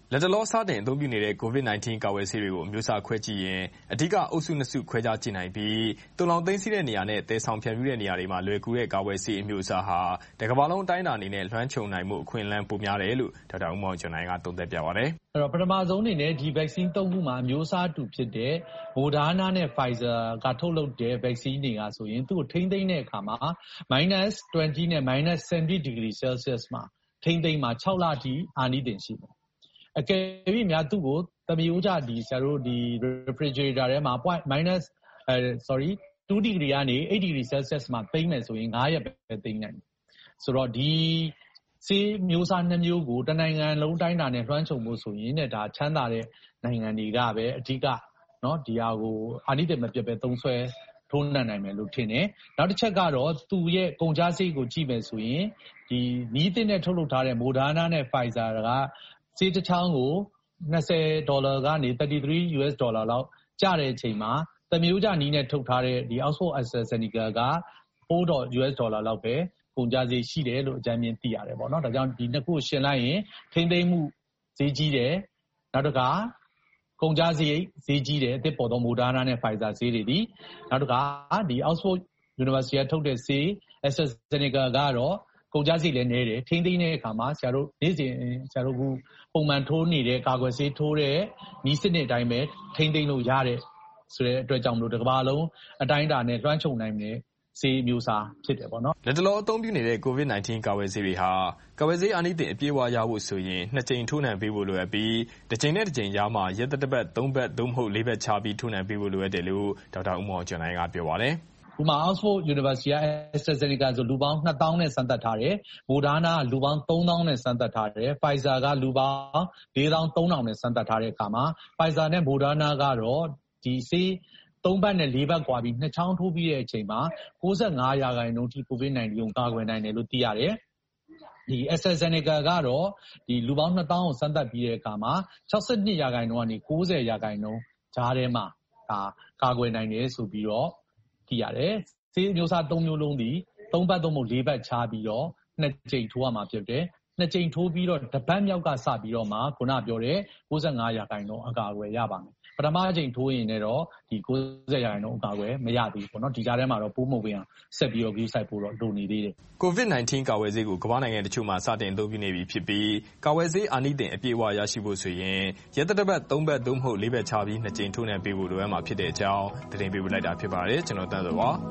လက်တလောစတင်အသုံးပြုနေတဲ့ ကိုဗစ် nineteen ကာကွယ်ဆေးတွေကိုအမျိုးအစားခွဲကြည့်ရင်အဓိကအုပ်စုနှစ်စုခွဲခြားကြည့်နိုင်ပြီးတုံလောင်သိမ်းဆည်းတဲ့နေရာနဲ့သယ်ဆောင်ဖြန့်ဖြူးတဲ့နေရာတွေမှာလွယ်ကူတဲ့ကာကွယ်ဆေးအမျိုးအစားဟာတကမ္ဘာလုံးအတိုင်းအတာအနေနဲ့လွှမ်းခြုံနိုင်မှုအခွင့်အလမ်းပိုများတယ်လို့ဒေါက်တာဦးမောင်ကျော်နိုင်ကသုံးသပ်ပြပါတယ်။အဲ့တော့ပထမဆုံးအနေနဲ့ဒီ vaccine သုံးခုမှာအမျိုးအစားတူဖြစ်တဲ့ Moderna နဲ့ Pfizer ကထုတ်လုပ်တဲ့ vaccine တွေကဆိုရင်သူ့ကိုထိန်းသိမ်းတဲ့အခါမှာ minus twenty နဲ့ minus seventy degree Celsius မှာထိန်းသိမ်းမှာ၆လအထိအာနိသင်ရှိတယ်။အကယ်၍များသူ့ကိုသမယိုးကျဒီဆရာတို့ဒီ refrigerator ထဲမှာ minus အဲ sorry two degree ကနေeight degree Celsius မှာသိမ်းမယ်ဆိုရင်fiveရက်ပဲသိမ်းနိုင်တယ်။ဆိုတော့ဒီဆေးမျိုးစားနှစ်မျိုးကိုတနိုင်ငံလုံးတိုင်းတာနဲ့လွှမ်းခြုံဖို့ဆိုရင်တဲ့ဒါချမ်းသာတဲ့နိုင်ငံတွေကပဲအဓိကเนาะဒီဟာကိုအာနိသင်မပြတ်ပဲသုံးဆွဲထိုးနှံနိုင်မယ်လို့ထင်တယ်။နောက်တစ်ချက်ကတော့သူ့ရဲ့ကုန်ကျစရိတ်ကိုကြည့်မယ်ဆိုရင်ဒီနီးသစ်နဲ့ထုတ်လုပ်ထားတဲ့ Moderna နဲ့ Pfizer ကဆေးတစ်ချောင်းကိုtwentyဒေါ်လာကနေthirty-three U S ဒေါ်လာလောက်ကျတဲ့အချိန်မှာသမယိုးကျနီးနဲ့ထုတ်ထားတဲ့ဒီ Oxford AstraZeneca ကfour U S ဒေါ်လာလောက်ပဲကုန်ကျစရိတ်ရှိတယ်လို့အကြမ်းမြင်သိရတယ်ပေါ့နော်။ဒါကြောင့်ဒီနှစ်ခုရှင်းလိုက်ရင်ထိမ့်သိမ့်မှုဈေးကြီးတယ်။နောက်တစ်ခါကုန်ကျစရိတ်ဈေးကြီးတယ်အသစ်ပေါ်သော Moderna နဲ့ Pfizer ဈေးတွေဒီနောက်တစ်ခါဒီ Oxford University ကထုတ်တဲ့ဆေး AstraZeneca ကတော့ကုန်ကျစရိတ်လည်းနည်းတယ်ထိမ့်သိမ့်တဲ့အခါမှာဆရာတို့နေ့စဉ်ဆရာတို့ကပုံမှန်ထိုးနေတဲ့ကာကွယ်ဆေးထိုးတဲ့နီးစနစ်အတိုင်းပဲထိမ့်သိမ့်လို့ရတဲ့ဆိုတဲ့အတွက်ကြောင့်မလို့တစ်ကမ္ဘာလုံးအတိုင်းအတာနဲ့လွှမ်းခြုံနိုင်တဲ့ဆေးမျိုးစားဖြစ်တယ်ပေါ့နော်လက်တလောအသုံးပြုနေတဲ့ ကိုဗစ် nineteen ကာကွယ်ဆေးတွေဟာကာကွယ်ဆေးအာနိသင်အပြည့်အဝရဖို့ဆိုရင်နှစ်ကြိမ်ထိုးနှံပေးဖို့လိုအပ်ပြီးတစ်ကြိမ်နဲ့တစ်ကြိမ်ကြားမှာရက်သက်တစ်ပတ်သုံးပတ်သို့မဟုတ်လေးပတ်ခြားပြီးထိုးနှံပေးဖို့လိုအပ်တယ်လို့ဒေါက်တာဦးမောင်ကျော်နိုင်ကပြောပါတယ်ဥပမာ Oxford University က AstraZeneca ဆိုလူပေါင်းtwo thousandနဲ့စမ်းသပ်ထားတယ်။ Moderna ကလူပေါင်းthree thousandနဲ့စမ်းသပ်ထားတယ်။ Pfizer ကလူပေါင်းfour thousand three thousandနဲ့စမ်းသပ်ထားတဲ့အခါမှာ Pfizer နဲ့ Moderna ကတော့ဒီဆေးသုံးပတ်နဲ့လေးပတ်กว่าပြီးနှစ်ချောင်းထိုးပြီးတဲ့အချိန်မှာninety-fiveရာခိုင်နှုန်းထိ ကိုဗစ် nineteen ကိုကာကွယ်နိုင်တယ်လို့သိရတယ်။ဒီ AstraZeneca ကတော့ဒီလူပေါင်းtwo thousandကိုစမ်းသပ်ပြီးတဲ့အခါမှာsixty-twoရာခိုင်နှုန်းကနေninetyရာခိုင်နှုန်းကြားထဲမှာဒါကာကွယ်နိုင်တယ်ဆိုပြီးတော့သိရတယ်။ဆေးမျိုးစားသုံးမျိုးလုံးဒီသုံးပတ်သုံးဖို့လေးပတ်ခြားပြီးတော့နှစ်ကြိမ်ထိုးရမှာဖြစ်တယ်။နှစ်ကြိမ်ထိုးပြီးတော့တစ်ပတ်မြောက်ကစပြီးတော့မှခုနပြောတဲ့ninety-fiveရာခိုင်နှုန်းအကာအကွယ်ရပါမယ်။ပထမအကြိမ်ထိုးရင်လည်းတော့ဒီninetyရာခိုင်နှုန်းအကာအကွယ်မရသေးဘူးပေါ့နော်။ဒီကြားထဲမှာတော့ပိုးမဝင်အောင်ဆက်ပြီးတော့ဂရုစိုက်ဖို့တော့လိုနေသေးတယ်။ကိုဗစ် nineteen ကာကွယ်ဆေးကိုကမ္ဘာနိုင်ငံတချို့မှာစတင်အသုံးပြုနေပြီဖြစ်ပြီးကာကွယ်ဆေးအာနိသင်အပြည့်အဝရရှိဖို့ဆိုရင်ရက်သက်တစ်ပတ်သုံးပတ်သို့မဟုတ်လေးပတ်ခြားပြီးနှစ်ကြိမ်ထိုးနှံပေးဖို့လိုအပ်မှာဖြစ်တဲ့အကြောင်းသတင်းပေးပို့လိုက်တာဖြစ်ပါတယ်။ကျွန်တော်တန်းစောပါ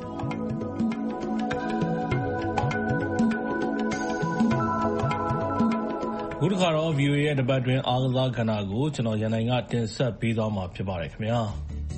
ခုတစ်ခါတော့ ဗီအိုအေ ရဲ့တပတ်တွင်းအားကစားကဏ္ဍကိုကျွန်တော်ရန်နိုင်ကတင်ဆက်ပေးသွားမှာဖြစ်ပါတယ်ခင်ဗျာ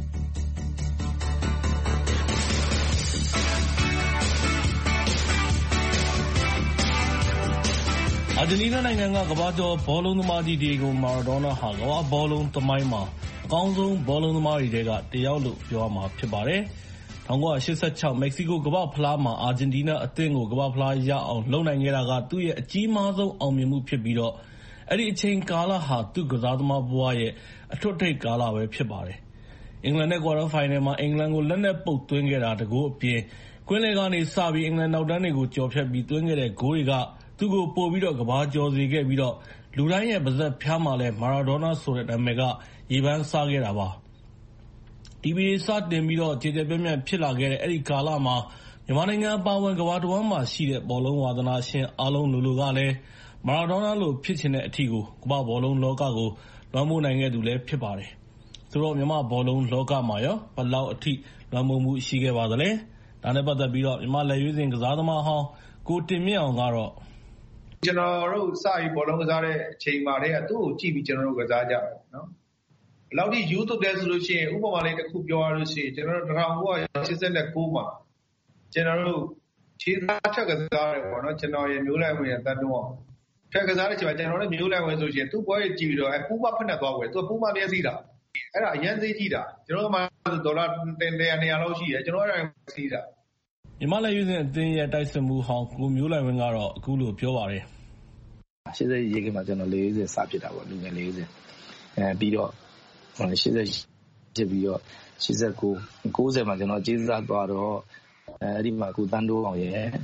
အာဂျင်တီးနားနိုင်ငံကကမ္ဘာကျော်ဘောလုံးသမားကြီးဒီယေဂိုမာရာဒိုနာဟာကမ္ဘာဘောလုံးသမိုင်းမှာအကောင်းဆုံးဘောလုံးသမားတွေထဲကတစ်ယောက်လို့ပြောရမှာဖြစ်ပါတယ်nineteen eighty-six မက္ကဆီကိုကမ္ဘာ့ဖလားမှာအာဂျင်တီးနားအသင်းကိုကမ္ဘာ့ဖလားရအောင်လုပ်နိုင်ခဲ့တာကသူ့ရဲ့အကြီးမားဆုံးအောင်မြင်မှုဖြစ်ပြီးတော့အဲ့ဒီအချိန်ကာလဟာသူ့ကစားသမားဘဝရဲ့အထွတ်ထိပ်ကာလပဲဖြစ်ပါတယ်။အင်္ဂလန်နဲ့ ကွာတာဖိုင်နယ်မှာအင်္ဂလန်ကိုလက်နဲ့ပုတ်သွင်းခဲ့တာတကူအပြင်ကွင်းလယ်ကနေစပြီးအင်္ဂလန်နောက်တန်းတွေကိုကျော်ဖြတ်ပြီးသွင်းခဲ့တဲ့ဂိုးတွေကသူ့ကိုပို့ပြီးတော့ကဘာကျော်စေခဲ့ပြီးတော့လူတိုင်းရဲ့ပါးစပ်ဖျားမှာလဲမာရာဒိုနာဆိုတဲ့နာမည်ကရေပန်းစားခဲ့တာပါ။တီဗီစတင်ပြီးတော့ခြေကျပြန့်ပြန့်ဖြစ်လာခဲ့တဲ့အဲ့ဒီကာလမှာမြန်မာနိုင်ငံအပါအဝင်ကမ္ဘာတစ်ဝန်းမှာရှိတဲ့ဘောလုံးဝါသနာရှင်အားလုံးလိုလိုကလည်းမာရာဒိုနာလိုဖြစ်ချင်တဲ့အထီကိုကမ္ဘာဘောလုံးလောကကိုလွှမ်းမိုးနိုင်ခဲ့သူလည်းဖြစ်ပါတယ်။ဆိုတော့မြန်မာဘောလုံးလောကမှာရောဘယ်လောက်အထိလွှမ်းမိုးမှုရှိခဲ့ပါသလဲ။ဒါနဲ့ပတ်သက်ပြီးတော့မြန်မာလက်ရွေးစင်ကစားသမားဟောင်းကိုတင်မြင့်အောင်ကတော့ကျွန်တော်တို့စပြီးဘောလုံးကစားတဲ့အချိန်မှာတည်းကသူ့ကိုကြည့်ပြီးကျွန်တော်တို့ကစားကြတယ်နော်။ဘယ်လောက်ထိယူသွတ်တယ်ဆိုလို့ရှိရင်ဥပမာလေးတစ်ခုပြောရလို့ရှိရင်ကျွန်တော်တို့nineteen eighty-nineမှာကျွန်တော်တို့ခြေသားထက်ကစားတယ်ပေါ့နော်ကျွန်တော်ရဲ့မျိုးလိုက်ဝင်ရဲ့တတ်တော့ထက်ကစားတဲ့ချိန်မှာကျွန်တော်လည်းမျိုးလိုက်ဝင်ဆိုရှင်သူ့ပွဲကြီးကြည့်ပြီးတော့အပူမဖက်နဲ့သွားဝယ်သူကပူမမျက်စိတာအဲ့ဒါအရင်သေးကြည့်တာကျွန်တော်ကမှဒေါ်လာone hundredလောက်ရှိတယ်ကျွန်တော်အဲ့ဒါစီးတာမြန်မာလက်ရွေးစင်အသင်းရဲ့တိုက်စစ်မှုဟောင်းကိုမျိုးလိုက်ဝင်ကတော့အခုလိုပြောပါတယ်ရှစ်ဆယ်ရေကမှာကျွန်တော်fortyစဖြစ်တာပေါ့လူငယ်fortyအဲပြီးတော့eightyဖြစ်ပြီးတော့eighty-nine ninetyမှာကျွန်တော်ကျေးဇူးသားသွားတော့အဲဒီမှာကိုတန်းတိုးအောင်ရဲ့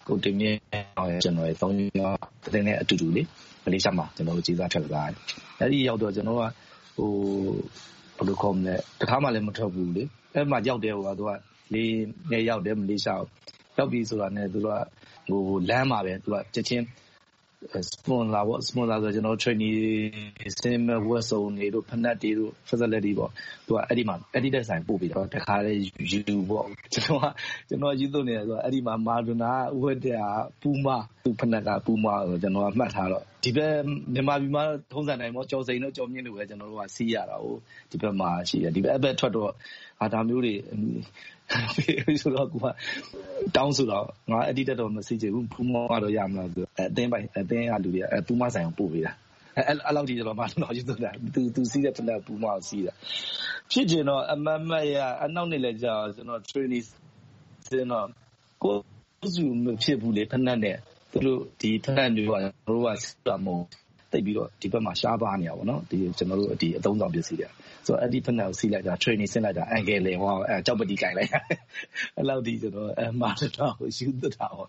ကိုတင်မြင့်အောင်ရဲ့ကျွန်တော်ရဲ့သုံးယောက်တင်းနဲ့အတူတူလေမလေးရှားမှာကျွန်တော်တို့ကြီးစားထွက်လာတယ်အဲ့ဒီရောက်တော့ကျွန်တော်ကဟိုဘယ်လိုခေါ်မလဲတခါမှလည်းမထွက်ဘူးလေအဲ့မှာရောက်တဲ့ဟိုကသူကလေးနဲ့ရောက်တယ်မလေးရှားရောက်ပြီဆိုတာနဲ့သူကဟိုလမ်းမှာပဲသူကချက်ချင်းsponsor ပေါ့ sponsor ဆိုကျွန်တော် trainee စင်မဝတ်စုံတွေတို့ဖနက်တွေတို့ facility ပေါ့သူကအဲ့ဒီမှာအဲ့ဒီတက်ဆိုင်ပို့ပြီးတော့တခါလေယူပေါ့ကျွန်တော်ကကျွန်တော်ယူသွနေတယ်ဆိုတော့အဲ့ဒီမှာမာဒိုနာဝတ်တဲ့ပူမာသူဖနက်ကပူမာဆိုကျွန်တော်ကမှတ်ထားတော့ဒီဘက်မြန်မာပြည်မှာထုံးစံတိုင်းပေါ့ကြော်စိန်တို့ကြော်မြင့်တို့ပဲကျွန်တော်တို့ကစီးရတာဟိုဒီဘက်မှာရှိတယ်ဒီဘက်အဘက်ထွက်တော့ဟာဒါမျိုးတွေဆိုတော့ကွာတောင်းဆိုတော့ငါအတိတ်တော့မစီချင်ဘူးပူမာတော့ရမလားဆိုအတင်းပိုင်အတင်းအလူတွေပူမာဆိုင်ကိုပို့ပေးတာအဲ့အဲ့လောက်ကြီးကျွန်တော်မှတော့ယူသွတာသူသူစီးတဲ့ဖလက်ပူမာကိုစီးတာဖြစ်ကျင်တော့အမမရအနောက်နေလဲကြာကျွန်တော် training စင်တော့ကိုစုမဖြစ်ဘူးလေဖနက်နဲ့သူတို့ဒီဖနက်တွေကတို့ကစမုံတိတ်ပြီးတော့ဒီဘက်မှာရှားပါနေရပါတော့ဒီကျွန်တော်တို့ဒီအသုံးဆောင်ပစ္စည်းတွေဆိုတော့အဲ့ဒီဖနက်ကိုစီးလိုက်တာ training ဆင်းလိုက်တာအန်ကယ်လေဟောအဲကြောက်ပတိကင်လိုက်အဲ့လောက်ဒီကျွန်တော်အမှားတော့ယူသတာဟော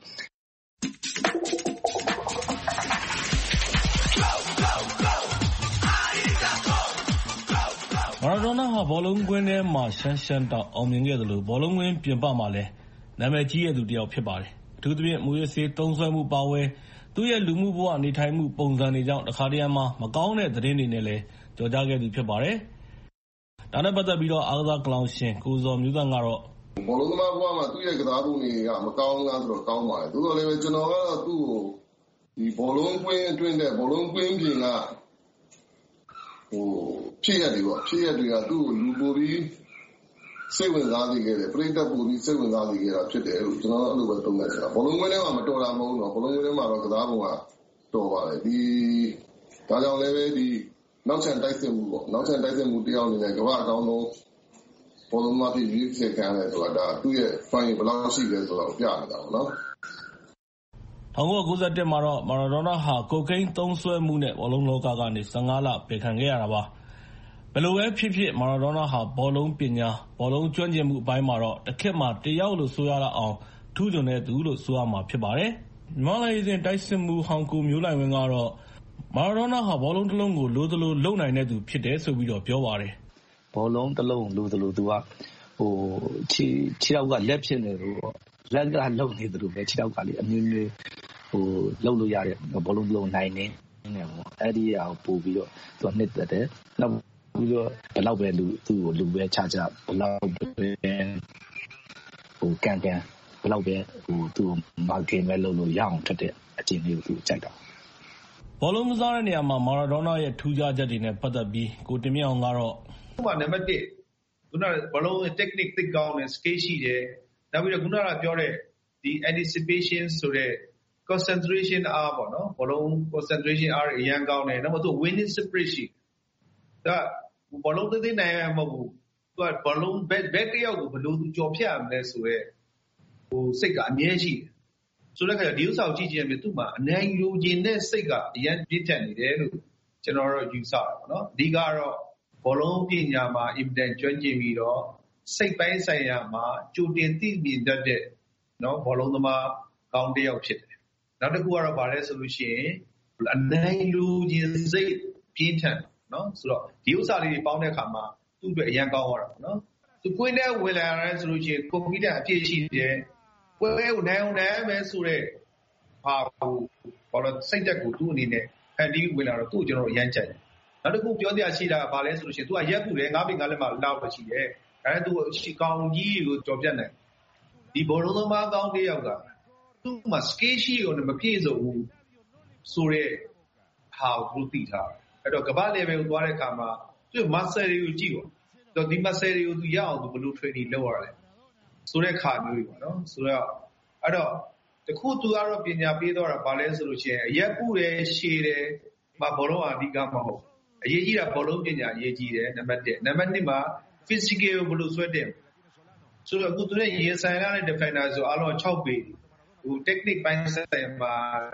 မာရာဒိုနာဟာဘောလုံးကွင်းထဲမှာရှမ်းရှမ်းတောက်အောင်မြင်ခဲ့သလိုဘောလုံးကွင်းပြင်ပမှာလည်းနာမည်ကြီးတဲ့သူတစ်ယောက်ဖြစ်ပါတယ်။အထူးသဖြင့်မူရစေးသုံးဆွဲမှုပါဝဲသူ့ရဲ့လူမှုဘဝနေထိုင်မှုပုံစံတွေကြောင့်တခါတရံမှာမကောင်းတဲ့သတင်းတွေနဲ့လည်းကြော်ကြားခဲ့သူဖြစ်ပါတယ်။ဒါနဲ့ပတ်သက်ပြီးတော့အားကစားကလောင်ရှင်ကိုဇော်မျိုးသန့်ကတော့ဘောလုံးသမားဘဝမှာသူ့ရဲ့ကစားပုံတွေကမကောင်းလားဆိုတော့ကောင်းပါတယ်။သို့တော်လည်းပဲကျွန်တော်ကတော့သူ့ကိုဒီဘောလုံးကွင်းအတွင်းတဲ့ဘောလုံးကွင်းပြင်ကဟိုဖြစ်ရတယ်ပေါ့ဖြစ်ရတွေကသူ့ကိုလူပိုပြီးစိတ်ဝင်စားစေခဲ့တယ်ပြိတ္တပိုပြီးစိတ်ဝင်စားစေခဲ့တာဖြစ်တယ်လို့ကျွန်တော်အဲ့လိုပဲသုံးသပ်ချင်တာဘောလုံးကွင်းထဲမှာမတော်တာမဟုတ်တော့ဘောလုံးကွင်းထဲမှာတော့ကစားပုံကတော်ပါတယ်ဒီဒါကြောင့်လည်းပဲဒီနောက်ချန်တိုက်စစ်မှုပေါ့နောက်ချန်တိုက်စစ်မှုတယောက်အနေနဲ့ကမ္ဘာအကောင်းဆုံးဘောလုံးမဖြစ်ရွေးချယ်ခံရတယ်ဆိုတာဒါသူ့ရဲ့ fine ဘယ်လောက်ရှိလဲဆိုတော့ပြနေတာပေါ့နော်၁၉၉၁မှာတော့မာရာဒိုနာဟာကိုကိန်းသုံးစွဲမှုနဲ့ဘောလုံးလောကကနေ၁၅လပယ်ခံခဲ့ရတာပါဘယ်လိုပဲဖြစ်ဖြစ်မာရာဒိုနာဟာဘောလုံးပညာဘောလုံးကျွမ်းကျင်မှုအပိုင်းမှာတော့တစ်ခေတ်မှာတယောက်လို့ဆိုရလောက်အောင်ထူးချွန်တဲ့သူလို့ဆိုရမှာဖြစ်ပါတယ်မြန်မာနိုင်ငံစဉ်တိုက်စစ်မှုဟောင်ကူမျိုးလိုက်ဝင်ကတော့မာရာဒိုနာဟာဘောလုံးတစ်လုံးကိုလိုသလိုလုံနိုင်တဲ့သူဖြစ်တယ်ဆိုပြီးတော့ပြောပါတယ်ဘောလုံးတစ်လုံးလိုသလိုသူကဟိုခြေခြေထောက်ကလက်ဖြစ်နေလို့လက်ကလုံနေတယ်လို့ပဲခြေထောက်ကလေအမျိုးမျိုးဟိုလှုပ်လို့ရတဲ့ဘောလုံးလုံးနိုင်နေနေပေါ့အဲ့ဒီအရာကိုပို့ပြီးတော့သူကနှစ်သက်တယ်နောက်ပြီးတော့ဘယ်လောက်ပဲလူသူ့ကိုလူပဲချချဘယ်လောက်ပဲဟိုကန်ကန်ဘယ်လောက်ပဲဟိုသူ့မာကင်ပဲလုပ်လို့ရအောင်ထက်တဲ့အကျင့်လေးကိုသူကြိုက်တာဘောလုံးကစားတဲ့နေရာမှာမာရာဒိုနာရဲ့ထူးခြားချက်တွေနဲ့ပတ်သက်ပြီးကိုတင်မြင့်အောင်ကတော့ဥပမာနံပါတ်တစ်ခုနကဘောလုံးရဲ့ technique သိကောင်းတယ် skill ရှိတယ်နောက်ပြီးတော့ခုနကပြောတဲ့ဒီ anticipation ဆိုတဲ့ concentration အားပေါ့နော်ဘောလုံး concentration အားအရင်ကောင်းတယ်နောက်မှသူ winning spirit ရှိဒါဘောလုံးသိသိနိုင်ရမှာမဟုတ်ဘူးသူကဘောလုံး back back တယောက်ကိုဘယ်လိုသူကြော်ဖြတ်ရမလဲဆိုတော့ဟိုစိတ်ကအမြဲရှိတယ်ဆိုတဲ့အခါဒီဥစ္စာကိုကြည့်ကြည့်ရင်သူ့မှာအနိုင်ယူခြင်းနဲ့စိတ်ကအရင်ပြည့်ထန်နေတယ်လို့ကျွန်တော်တို့ယူဆတာပေါ့နော်အဓိကတော့ဘောလုံးပညာမှာ evidence ကျွမ်းကျင်ပြီးတော့စိတ်ပိုင်းဆိုင်ရာမှာကြိုတင်သိမြင်တတ်တဲ့နော်ဘောလုံးသမားကောင်းတစ်ယောက်ဖြစ်တယ်နောက်တစ်ခုကတော့ဗာလဲဆိုလို့ရှိရင်အနိုင်လူခြင်းစိတ်ပြင်းထန်နော်ဆိုတော့ဒီဥစ္စာလေးတွေပေါင်းတဲ့အခါမှာသူ့အတွက်အရင်ကောင်းသွားတာပေါ့နော်သူကွင်းထဲဝင်လာရဲဆိုလို့ရှိရင်ကွန်ပျူတာအပြည့်ရှိတယ်ပွဲကိုနိုင်အောင်နိုင်မယ်ဆိုတော့ဟာဟိုဘာလို့စိတ်တက်ကိုသူ့အနေနဲ့ဖန်တီးဝင်လာတော့သူ့ကိုကျွန်တော်အရင်ကြိုက်တယ်နောက်တစ်ခုပြောပြရှိတာကဗာလဲဆိုလို့ရှိရင်သူကရက်ကူတယ်ငါးပေငါးလက်မှလောက်ပဲရှိတယ်ဒါနဲ့သူရှိကောင်းကြီးကိုကြော်ပြတ်နိုင်ဒီဘောလုံးသမားကောင်းတစ်ယောက်ကသူ့မှာ skill ရှိရုံနဲ့မပြည့်စုံဘူးဆိုတဲ့ဟာကိုသူသိထားအဲ့တော့ကမ္ဘာ level ကိုသွားတဲ့အခါမှာသူ့ muscle တွေကိုကြည့်တော့ဒီ muscle တွေကိုသူရအောင်သူဘယ်လို training လုပ်ရလဲဆိုတဲ့ခါမျိုးတွေပေါ့နော်ဆိုတော့အဲ့တော့တခုသူကတော့ပညာပေးတော့တာဗာလဲဆိုလို့ရှိရင်အရက်ကူတယ်ရှည်တယ်မှာဘောလုံးအဓိကမဟုတ်အရေးကြီးတာဘောလုံးပညာအရေးကြီးတယ်နံပါတ်တစ်နံပါတ်နှစ်မှာ physical ကိုဘယ်လိုဆွဲတင်ဆိုတော့အခုသူနဲ့ရင်ဆိုင်ရတဲ့ defender ဆိုအားလုံး၆ပေဟို technique ပိုင်းဆိုင်မှာ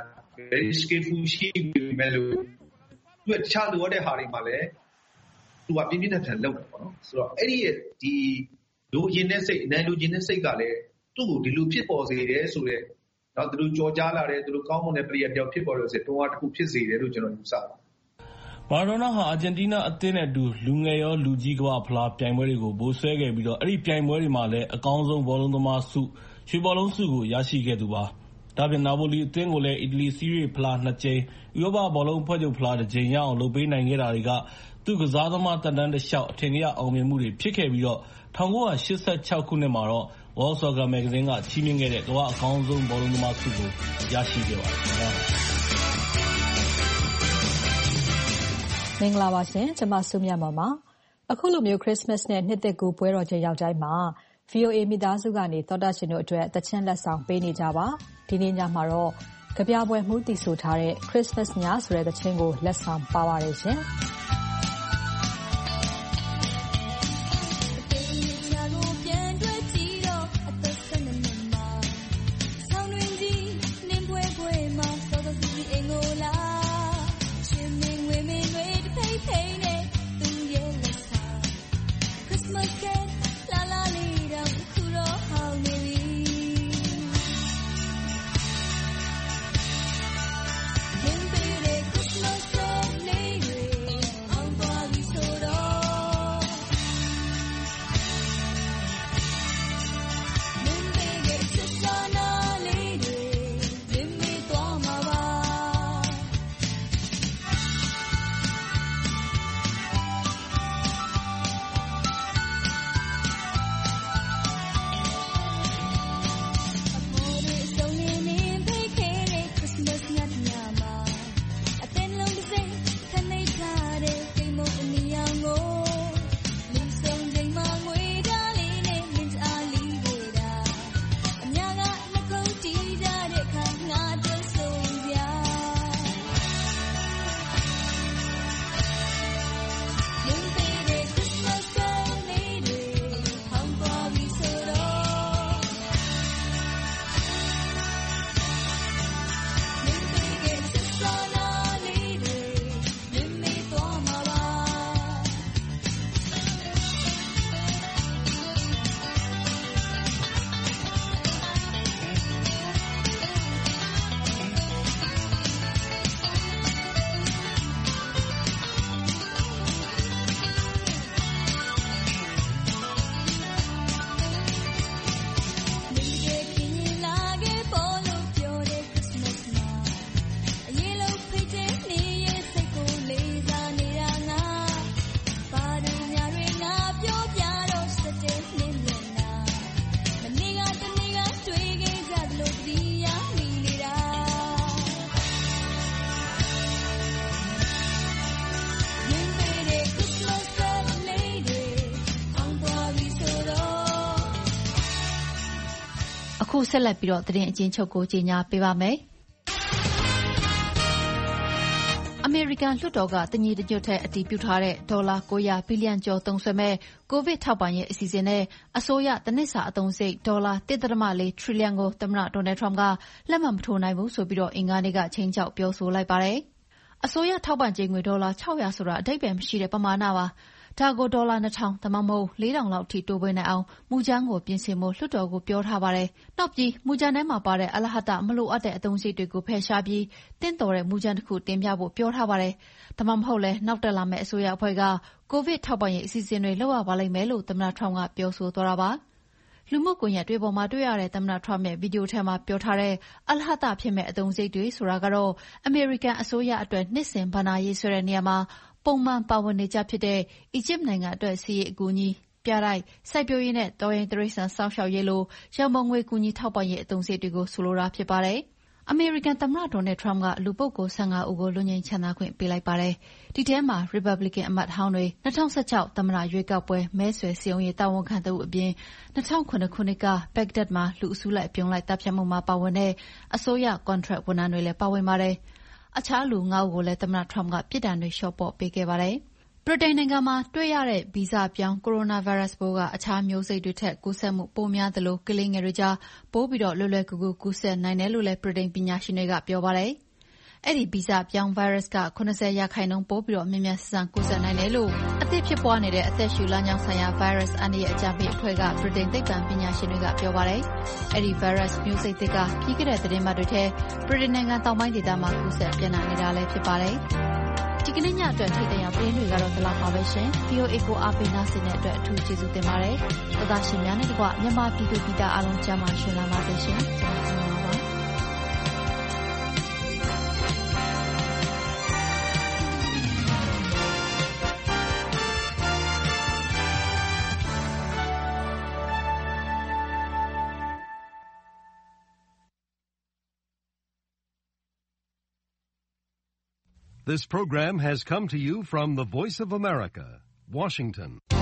very skillful ရှိပြီမဲ့လို့သူတခြားလိုရတဲ့ဟာတွေမှာလည်းသူကပြင်းပြင်းထန်ထန်လုပ်တယ်ပေါ့နော်ဆိုတော့အဲ့ဒီဒီလူရင်းတဲ့စိတ်အနိုင်လူရင်းတဲ့စိတ်ကလည်းသူ့ကိုဒီလိုဖြစ်ပေါ်စေတယ်ဆိုတဲ့နော်သူတို့ကြော်ကြားလာတယ်သူတို့ကောင်းမွန်တဲ့ပရိယတ်တယောက်ဖြစ်ပေါ်လို့ဆိုတွန်းအားတစ်ခုဖြစ်စေတယ်လို့ကျွန်တော်ယူဆပါတယ်မာရာဒိုနာဟာအာဂျင်တီးနားအသင်းနဲ့အတူလူငယ်ရောလူကြီးကမ္ဘာ့ဖလားပြိုင်ပွဲတွေကိုဗိုလ်စွဲခဲ့ပြီးတော့အဲ့ဒီပြိုင်ပွဲတွေမှာလည်းအကောင်းဆုံးဘောလုံးသမားဆုရွှေဘောလုံးဆုကိုရရှိခဲ့သူပါဒါပြင်နာပိုလီအသင်းကိုလည်းအီတလီစီးရီးဖလားနှစ်ကြိမ်ဥရောပဘောလုံးဖွဲ့ချုပ်ဖလားတစ်ကြိမ်ရအောင်လုပ်ပေးနိုင်ခဲ့တာတွေကသူကစားသမားတက်တန်းတစ်လျှောက်အထင်ကြီးအောင်မြင်မှုတွေဖြစ်ခဲ့ပြီးတော့၁၉၈၆ခုနှစ်မှာတော့ World Soccer Magazine ကချီးမြှင့်ခဲ့တဲ့ကမ္ဘာအကောင်းဆုံးဘောလုံးသမားဆုကိုရရှိခဲ့ပါတယ်မင်္ဂလာပါရှင်ကျွန်မဆုမြတ်မောင်ပါအခုလိုမျိုး Christmas နဲ့နှစ်သစ်ကူးပွဲတော်ချိန်ရောက်တိုင်းမှာ ဗွီအိုအေ မိသားစုကနေသောတာရှင်တို့အတွက်သချင်းလက်ဆောင်ပေးနေကြပါဒီနေ့ညမှာတော့ကြပြပွဲမှုတည်ဆိုထားတဲ့ Christmas ညဆိုတဲ့သချင်းကိုလက်ဆောင်ပါပါတယ်ရှင်အခုဆက်လက်ပြီးတော့သတင်းအကျဉ်းချုပ်ကိုကြေညာပေးပါမယ်။အမေရိကန်လွှတ်တော်ကတညီတညွတ်ထဲအတည်ပြုထားတဲ့ဒေါ်လာ၉၀၀ဘီလီယံကျော်သုံးစွဲမဲ့ကိုဗစ်ထောက်ပံ့ရေးအစီအစဉ်နဲ့အစိုးရတစ်နှစ်စာအသုံးစရိတ်ဒေါ်လာ၁.၄ထရီလီယံကိုသမ္မတဒေါ်နယ်ထရမ့်ကလက်မှတ်မထိုးနိုင်ဘူးဆိုပြီးတော့အင်္ဂါနေ့ကခြိမ်းခြောက်ပြောဆိုလိုက်ပါတယ်။အစိုးရထောက်ပံ့ကြေးငွေဒေါ်လာ၆၀၀ဆိုတာအဓိပ္ပါယ်မရှိတဲ့ပမာဏပါ။ဒါကိုဒေါ်လာနှစ်ထောင်ဒါမှမဟုတ်လေးထောင်လောက်ထိတိုးပေးနိုင်အောင်မူကြမ်းကိုပြင်ဆင်ဖို့လွှတ်တော်ကိုပြောထားပါတယ်။နောက်ပြီးမူကြမ်းထဲမှာပါတဲ့အလဟတမလိုအပ်တဲ့အသုံးစရိတ်တွေကိုဖယ်ရှားပြီးတင့်တော်တဲ့မူကြမ်းတစ်ခုတင်ပြဖို့ပြောထားပါတယ်။ဒါမှမဟုတ်လဲနောက်တက်လာမယ့်အစိုးရအဖွဲ့ကကိုဗစ်ထောက်ပံ့ရေးအစီအစဉ်တွေလုပ်ရပါလိမ့်မယ်လို့သမ္မတထရမ့်ကပြောဆိုသွားတာပါ။လူမှုကွန်ရက်တွေပေါ်မှာတွေ့ရတဲ့သမ္မတထရမ့်ရဲ့ဗီဒီယိုထဲမှာပြောထားတဲ့အလဟတဖြစ်မဲ့အသုံးစရိတ်တွေဆိုတာကတော့အမေရိကန်အစိုးရအတွက်နှစ်စဉ်ဘဏ္ဍာရေးဆွဲတဲ့နေရာမှာပုံမှန်ပါဝင်နေကြဖြစ်တဲ့အီဂျစ်နိုင်ငံအတွက်စီးရေးအကူအညီပြတိုက်စိုက်ပျိုးရေးနဲ့တော်ရင်တရိษံစောင့်ရှောက်ရေးလိုရန်ပုံငွေကူညီထောက်ပံ့ရေးအသုံးစရိတ်တွေကိုဆိုလိုတာဖြစ်ပါတယ်။အမေရိကန်သမ္မတဒေါ်နယ်ထရမ့်ကလူပုဂ္ဂိုလ်၁၅ဦးကိုလွတ်ငြိမ်းချမ်းသာခွင့်ပေးလိုက်ပါတယ်။ဒီထဲမှာရီပတ်ဘလစ်ကန်အမတ်ဟောင်းတွေ၂၀၁၆သမ္မတရွေးကောက်ပွဲမဲဆွယ်စည်းရုံးရေးတာဝန်ခံသူအပြင်၂၀၀၇ခုနှစ်ကဘက်ဂဒက်မှာလူအစုလိုက်အပြုံလိုက်တပ်ဖြတ်မှုမှာပါဝင်တဲ့အစိုးရကွန်ထရက်ဝန်ထမ်းတွေလည်းပါဝင်ပါတယ်။အခြားလူငါးဦးကိုလည်းသမ္မတထရမ့်ကပြစ်ဒဏ်တွေလျှော့ပေါ့ပေးခဲ့ပါတယ်။ဗြိတိန်နိုင်ငံမှာတွေ့ရတဲ့ဗီဇပြောင်းကိုရိုနာဗိုင်းရပ်စ်ပိုးကအခြားမျိုးစိတ်တွေထက်ကူးစက်မှုပိုများသလိုကလေးငယ်တွေကြားပိုပြီးတော့လွယ်လွယ်ကူကူကူးစက်နိုင်တယ်လို့လည်းဗြိတိန်ပညာရှင်တွေကပြောပါတယ်။အဲ့ဒီဗီဇပြောင်း virus က၇၀ရာခိုင်နှုန်းပိုပြီးတော့မြန်မြန်ဆန်ဆန်ကူးစက်နိုင်တယ်လို့အသစ်ဖြစ်ပွားနေတဲ့အသက်ရှူလမ်းကြောင်းဆိုင်ရာ virus အန္တရာယ်အကြံပေးအဖွဲ့က ဗြိတိန်သိပ္ပံပညာရှင်တွေကပြောပါတယ်။အဲ့ဒီ virus မျိုးစိတ်သစ်ကပြီးခဲ့တဲ့သတင်းပတ်တွေထဲဗြိတိန်နိုင်ငံတောင်ပိုင်းဒေသမှာကူးစက်ပြန့်နှံ့နေတာလည်းဖြစ်ပါတယ်။ဒီကနေ့ညအတွက်ထိတ်တန့်သတင်းတွေကတော့ဒီလောက်ပါပဲရှင်။ဗီအိုအေ ကိုအားပေးနားဆင်တဲ့အတွက်အထူးကျေးဇူးတင်ပါတယ်။သောသားရှင်များနဲ့တကွမြန်မာပြည်သူပြည်သားအားလုံးကျန်းမာရှင်လာပါစေရှင်။ This program has come to you from the Voice of America, Washington.